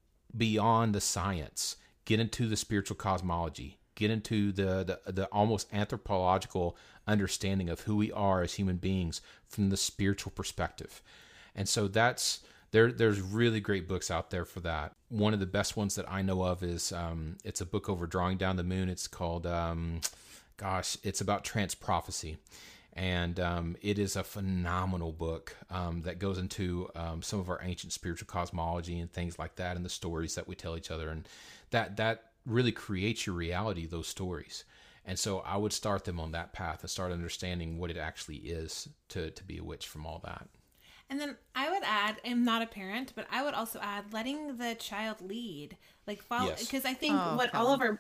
D: beyond the science. Get into the spiritual cosmology, get into the, the, the almost anthropological understanding of who we are as human beings from the spiritual perspective. And so that's, there. there's really great books out there for that. One of the best ones that I know of is, um, it's a book over drawing down the moon. It's called... Um, Gosh, it's about trance prophecy, and um, it is a phenomenal book um, that goes into um, some of our ancient spiritual cosmology and things like that, and the stories that we tell each other, and that that really creates your reality, those stories. And so I would start them on that path and start understanding what it actually is to to be a witch from all that.
C: And then I would add, I'm not a parent, but I would also add letting the child lead, like follow, because yes. I think oh, what all of our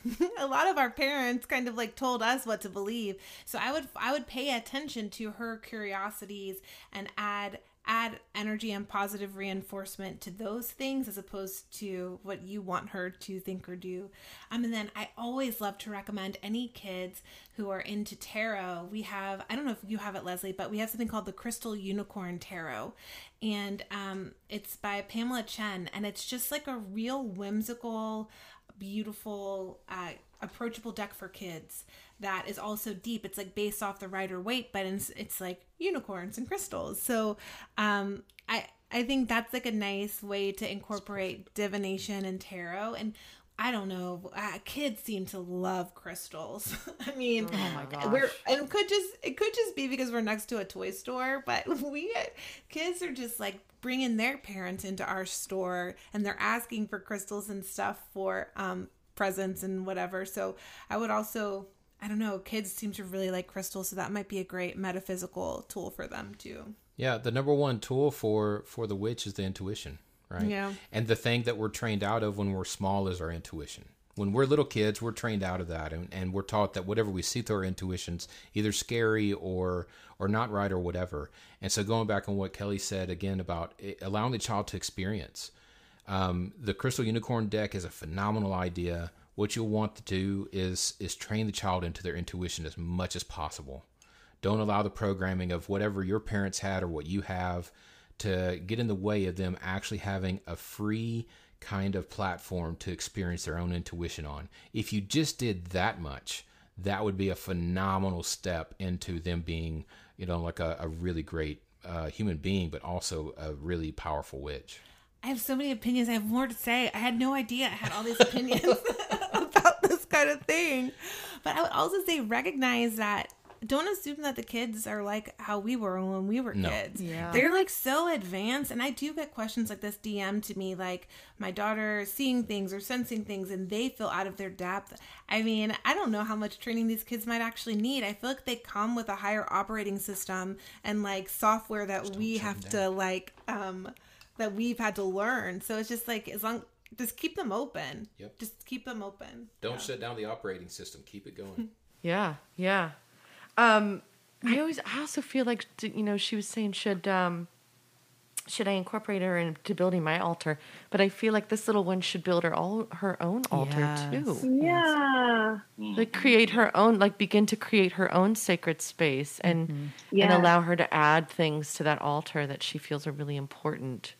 C: a lot of our parents kind of like told us what to believe. So I would I would pay attention to her curiosities and add add energy and positive reinforcement to those things as opposed to what you want her to think or do. Um, and then I always love to recommend any kids who are into tarot. We have, I don't know if you have it, Leslie, but we have something called the Crystal Unicorn Tarot. And um, it's by Pamela Chen. And it's just like a real whimsical, beautiful, uh, approachable deck for kids that is also deep. It's like based off the Rider Waite, but it's, it's like unicorns and crystals. So um, I I think that's like a nice way to incorporate divination and tarot. And I don't know, uh, kids seem to love crystals. I mean,
A: oh my gosh.
C: we're and it could just it could just be because we're next to a toy store, but we kids are just like bringing their parents into our store, and they're asking for crystals and stuff for um, presents and whatever. So I would also, I don't know, kids seem to really like crystals, so that might be a great metaphysical tool for them too.
D: Yeah, the number one tool for for the witch is the intuition. Right.
C: Yeah.
D: And the thing that we're trained out of when we're small is our intuition. When we're little kids, we're trained out of that, and, and we're taught that whatever we see through our intuition's either scary or or not right or whatever. And so going back on what Kelly said again about it, allowing the child to experience. Um, the Crystal Unicorn deck is a phenomenal idea. What you'll want to do is is train the child into their intuition as much as possible. Don't allow the programming of whatever your parents had or what you have to get in the way of them actually having a free kind of platform to experience their own intuition on. If you just did that much, that would be a phenomenal step into them being, you know, like a, a really great uh, human being, but also a really powerful witch.
C: I have so many opinions. I have more to say. I had no idea I had all these opinions about this kind of thing. But I would also say recognize that don't assume that the kids are like how we were when we were
D: No.
C: kids.
A: Yeah.
C: They're like so advanced. And I do get questions like this D M to me, like my daughter seeing things or sensing things and they feel out of their depth. I mean, I don't know how much training these kids might actually need. I feel like they come with a higher operating system and like software that we have to like, um, that we've had to learn. So it's just like, as long, just keep them open.
D: Yep.
C: Just keep them open.
D: Don't
C: Yeah.
D: shut down the operating system. Keep it going.
B: Yeah, yeah. Um, I always, I also feel like, you know, she was saying, should, um, should I incorporate her into building my altar? But I feel like this little one should build her all her own altar
A: Yes.
B: too.
E: Yeah.
B: Like create her own, like begin to create her own sacred space and and
E: Yeah.
B: allow her to add things to that altar that she feels are really important.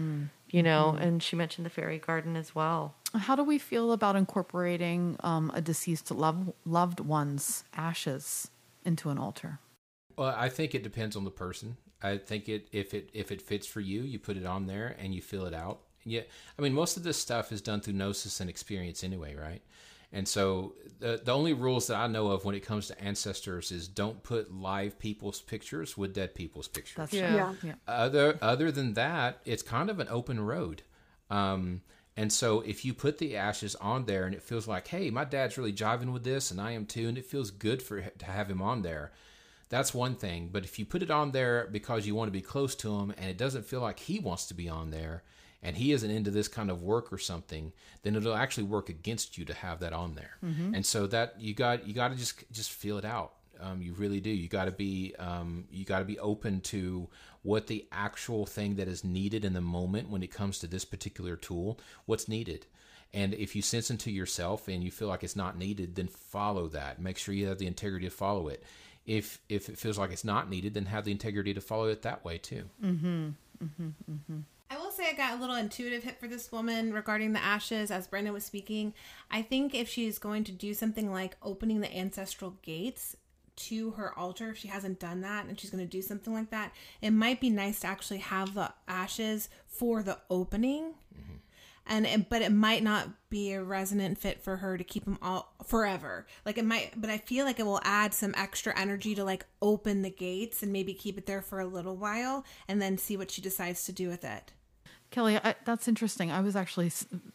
B: You know, and she mentioned the fairy garden as well.
A: How do we feel about incorporating um, a deceased love, loved one's ashes into an altar?
D: Well, I think it depends on the person. I think it if it if it fits for you, you put it on there and you fill it out. Yeah, I mean, most of this stuff is done through gnosis and experience anyway, right? And so the the only rules that I know of when it comes to ancestors is don't put live people's pictures with dead people's pictures.
A: That's
B: Yeah.
A: right.
E: Yeah.
A: Yeah.
D: Other other than that, it's kind of an open road. Um, and so if you put the ashes on there and it feels like, hey, my dad's really jiving with this and I am too, and it feels good for to have him on there, that's one thing. But if you put it on there because you want to be close to him and it doesn't feel like he wants to be on there and he isn't into this kind of work or something, then it'll actually work against you to have that on there. Mm-hmm. And so that you got you got to just just feel it out. Um, you really do. You got to be um, you got to be open to what the actual thing that is needed in the moment when it comes to this particular tool. What's needed, and if you sense into yourself and you feel like it's not needed, then follow that. Make sure you have the integrity to follow it. If if it feels like it's not needed, then have the integrity to follow it that way too.
A: Mm-hmm. Mm-hmm. Mm-hmm.
C: I will say I got a little intuitive hit for this woman regarding the ashes as Brenda was speaking. I think if she's going to do something like opening the ancestral gates to her altar, if she hasn't done that and she's going to do something like that, it might be nice to actually have the ashes for the opening. Mm-hmm. And it, but it might not be a resonant fit for her to keep them all forever. Like it might, but I feel like it will add some extra energy to like open the gates and maybe keep it there for a little while and then see what she decides to do with it.
A: Kelly, I, that's interesting. I was actually,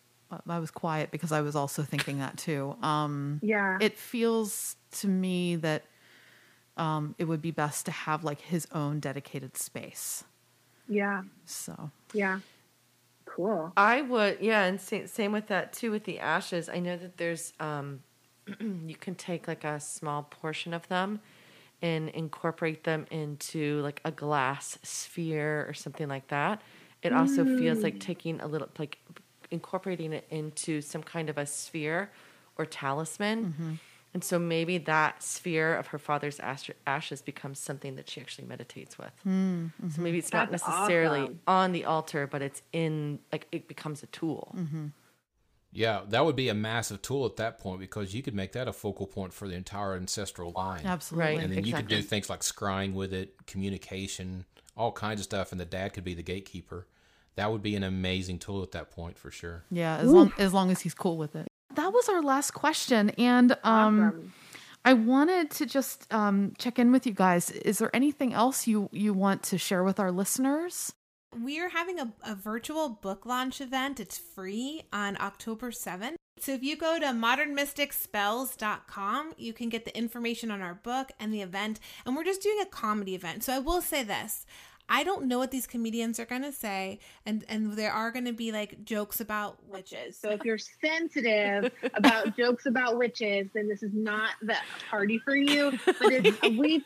A: I was quiet because I was also thinking that too. Um,
E: Yeah.
A: It feels to me that um, it would be best to have like his own dedicated space.
E: Yeah.
A: So,
E: Yeah. Cool.
B: I would, yeah, and sa- same with that too with the ashes. I know that there's, um, you can take like a small portion of them and incorporate them into like a glass sphere or something like that. It also mm. feels like taking a little, like incorporating it into some kind of a sphere or talisman. Mm-hmm. And so maybe that sphere of her father's ash- ashes becomes something that she actually meditates with. Mm-hmm. So maybe it's
E: That's
B: not necessarily
E: awesome.
B: on the altar, but it's in, like, it becomes a tool.
A: Mm-hmm.
D: Yeah, that would be a massive tool at that point because you could make that a focal point for the entire ancestral line.
A: absolutely.
B: Right.
D: And then
B: Exactly.
D: you could do things like scrying with it, communication, all kinds of stuff, and the dad could be the gatekeeper. That would be an amazing tool at that point for sure.
A: Yeah, as long as long as he's cool with it. That was our last question, and um,
E: Awesome.
A: I wanted to just um, check in with you guys. Is there anything else you you want to share with our listeners?
C: We are having a, a virtual book launch event. It's free on October seventh. So if you go to modern mystic spells dot com, you can get the information on our book and the event. And we're just doing a comedy event. So I will say this. I don't know what these comedians are going to say. And, and there are going to be like jokes about witches.
E: So if you're sensitive about jokes about witches, then this is not the party for you. But if we,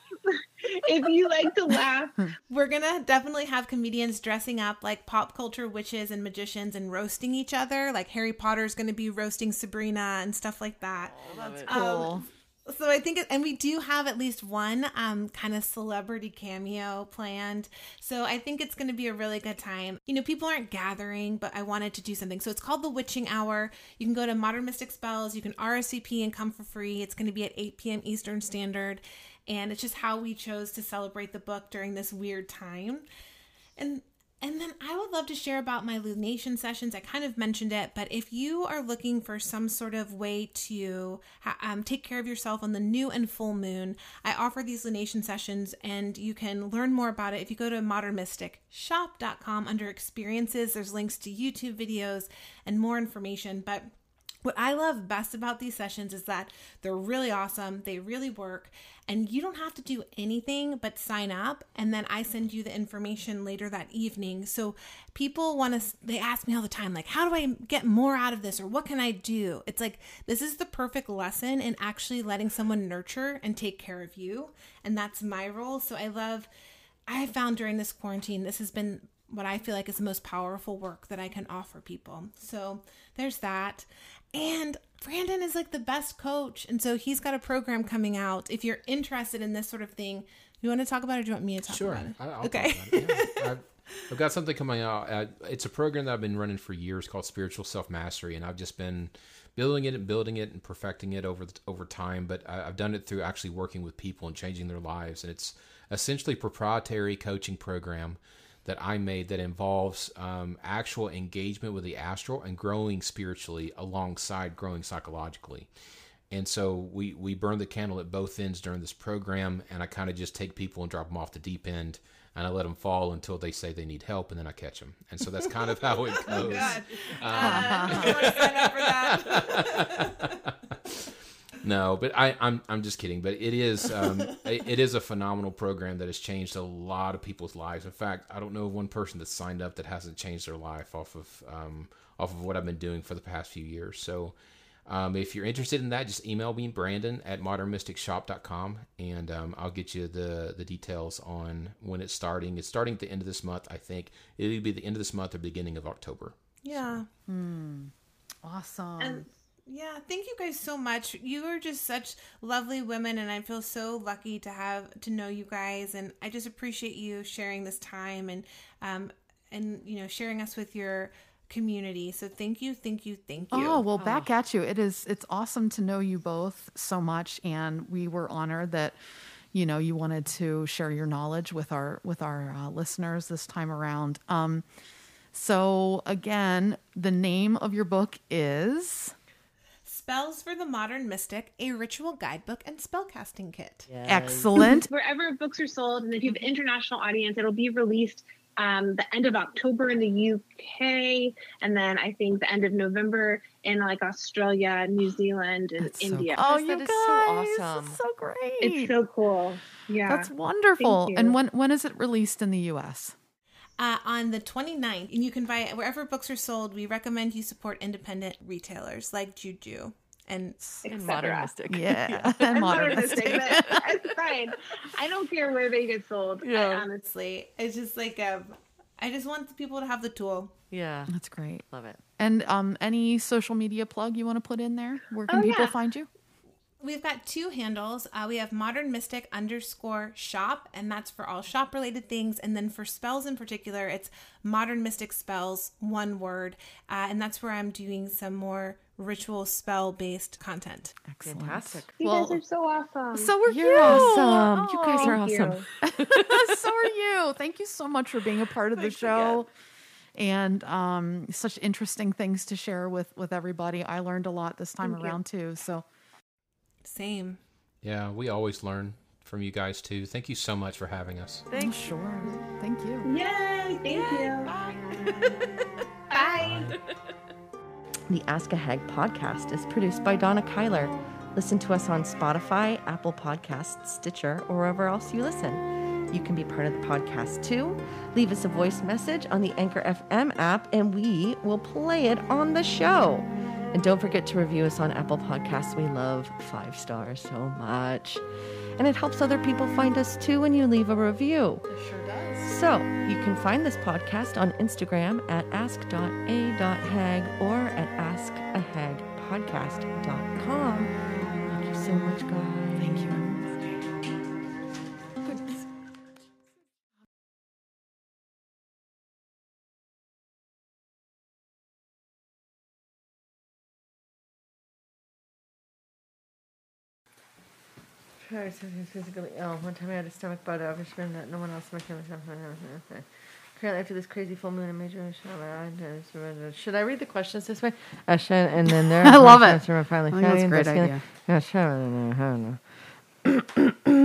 E: if you like to laugh,
C: we're going to definitely have comedians dressing up like pop culture witches and magicians and roasting each other. Like Harry Potter's going to be roasting Sabrina and stuff like that.
B: Oh, that's
C: Um,
B: cool.
C: So I think, it, and we do have at least one um, kind of celebrity cameo planned. So I think it's going to be a really good time. You know, people aren't gathering, but I wanted to do something. So it's called the Witching Hour. You can go to Modern Mystic Spells. You can R S V P and come for free. It's going to be at eight p.m. Eastern Standard. And it's just how we chose to celebrate the book during this weird time. And And then I would love to share about my lunation sessions. I kind of mentioned it, but if you are looking for some sort of way to ha- um, take care of yourself on the new and full moon, I offer these lunation sessions, and you can learn more about it if you go to modern mystic shop dot com under experiences. There's links to YouTube videos and more information. But what I love best about these sessions is that they're really awesome. They really work, and you don't have to do anything but sign up, and then I send you the information later that evening. So people want to, they ask me all the time, like, how do I get more out of this, or what can I do? It's like, this is the perfect lesson in actually letting someone nurture and take care of you, and that's my role. So I love, I have found during this quarantine, this has been what I feel like is the most powerful work that I can offer people. So there's that. And Brandon is like the best coach. And so he's got a program coming out. If you're interested in this sort of thing, you want to talk about it, or do you want me to talk
D: sure.
C: about it?
D: I, I'll
C: okay.
D: talk about it. Yeah. I've, I've got something coming out. Uh, it's a program that I've been running for years called Spiritual Self-Mastery. And I've just been building it and building it and perfecting it over the, over time. But I, I've done it through actually working with people and changing their lives. And it's essentially a proprietary coaching program that I made that involves um, actual engagement with the astral and growing spiritually alongside growing psychologically. And so we, we burn the candle at both ends during this program, and I kind of just take people and drop them off the deep end, and I let them fall until they say they need help, and then I catch them. And so that's kind of how it goes.
C: Oh, God.
D: Um,
C: Uh, I want to sign up for that.
D: No, but I, I'm I'm just kidding. But it is um, it, it is a phenomenal program that has changed a lot of people's lives. In fact, I don't know of one person that's signed up that hasn't changed their life off of um, off of what I've been doing for the past few years. So um, if you're interested in that, just email me, Brandon at modern mystic shop dot com, and um, I'll get you the the details on when it's starting. It's starting at the end of this month, I think. It'll be the end of this month or beginning of October.
C: Yeah.
D: So.
A: Hmm. Awesome.
C: And yeah, thank you guys so much. You are just such lovely women, and I feel so lucky to have to know you guys. And I just appreciate you sharing this time and um and you know sharing us with your community. So thank you, thank you, thank you.
A: Oh, well, back at you. It is, it's awesome to know you both so much. And we were honored that, you know, you wanted to share your knowledge with our, with our uh, listeners this time around. Um, so again, the name of your book is
C: Spells for the Modern Mystic, a ritual guidebook and spellcasting kit.
B: Yes.
A: excellent.
E: wherever books are sold, and if you have an international audience, it'll be released um, the end of October in the U K, and then I think the end of November in like Australia, New Zealand, and
A: That's so
E: India.
A: cool. Oh,
B: Yes,
A: you
B: that
A: guys,
B: is so awesome.
A: it's so great.
E: It's so cool. Yeah.
A: That's wonderful.
E: Thank you.
A: And when when is it released in the U S?
C: Uh, on the twenty-ninth, and you can buy it wherever books are sold. We recommend you support independent retailers like Juju and
B: And
E: et
B: modern
E: cetera.
B: mystic.
A: Yeah,
E: I'm
A: and modern
E: modernistic,
A: mystic.
E: but it's fine. I don't care where they get sold.
B: Yeah.
E: I, honestly.
C: honestly, it's just like um, I just want people to have the tool.
B: Yeah.
A: That's great.
B: Love it.
A: And um, any social media plug you want to put in there? Where can
E: Oh,
A: people
E: yeah.
A: find you?
C: We've got two handles. Uh, we have Modern Mystic underscore shop, and that's for all shop related things. And then for spells in particular, it's Modern Mystic Spells, one word. Uh, and that's where I'm doing some more ritual spell based content.
A: Excellent.
B: Fantastic.
E: You
A: Well,
E: guys are so awesome.
A: So are
B: You're
A: you.
B: awesome. You guys are
E: Thank
B: awesome.
E: you.
A: So are you. Thank you so much for being a part of the
B: Thanks
A: show. And um, such interesting things to share with, with everybody. I learned a lot this time
E: Thank you.
A: around too. So
C: Same.
D: Yeah, we always learn from you guys too. Thank you so much for having us.
A: thanks. Sure. Thank you.
E: Yay! Thank you. Bye.
B: The Ask a Hag podcast is produced by Donna Kyler. Listen to us on Spotify, Apple Podcasts, Stitcher, or wherever else you listen. You can be part of the podcast too. Leave us a voice message on the Anchor F M app and we will play it on the show. And don't forget to review us on Apple Podcasts. We love five stars so much. And it helps other people find us too when you leave a review.
A: It sure does.
B: So you can find this podcast on Instagram at ask dot a dot hag or at ask a hag podcast dot com. Thank you so much, guys.
A: Thank you, everybody.
B: Physically ill. One time I had a stomach bug. I was that no one else in my family. Currently, after this crazy full moon, a major should I read the questions this way? I should, and then there.
A: I love it.
B: Finally,
A: I think that's a great idea.
B: Yeah, sure. I don't know.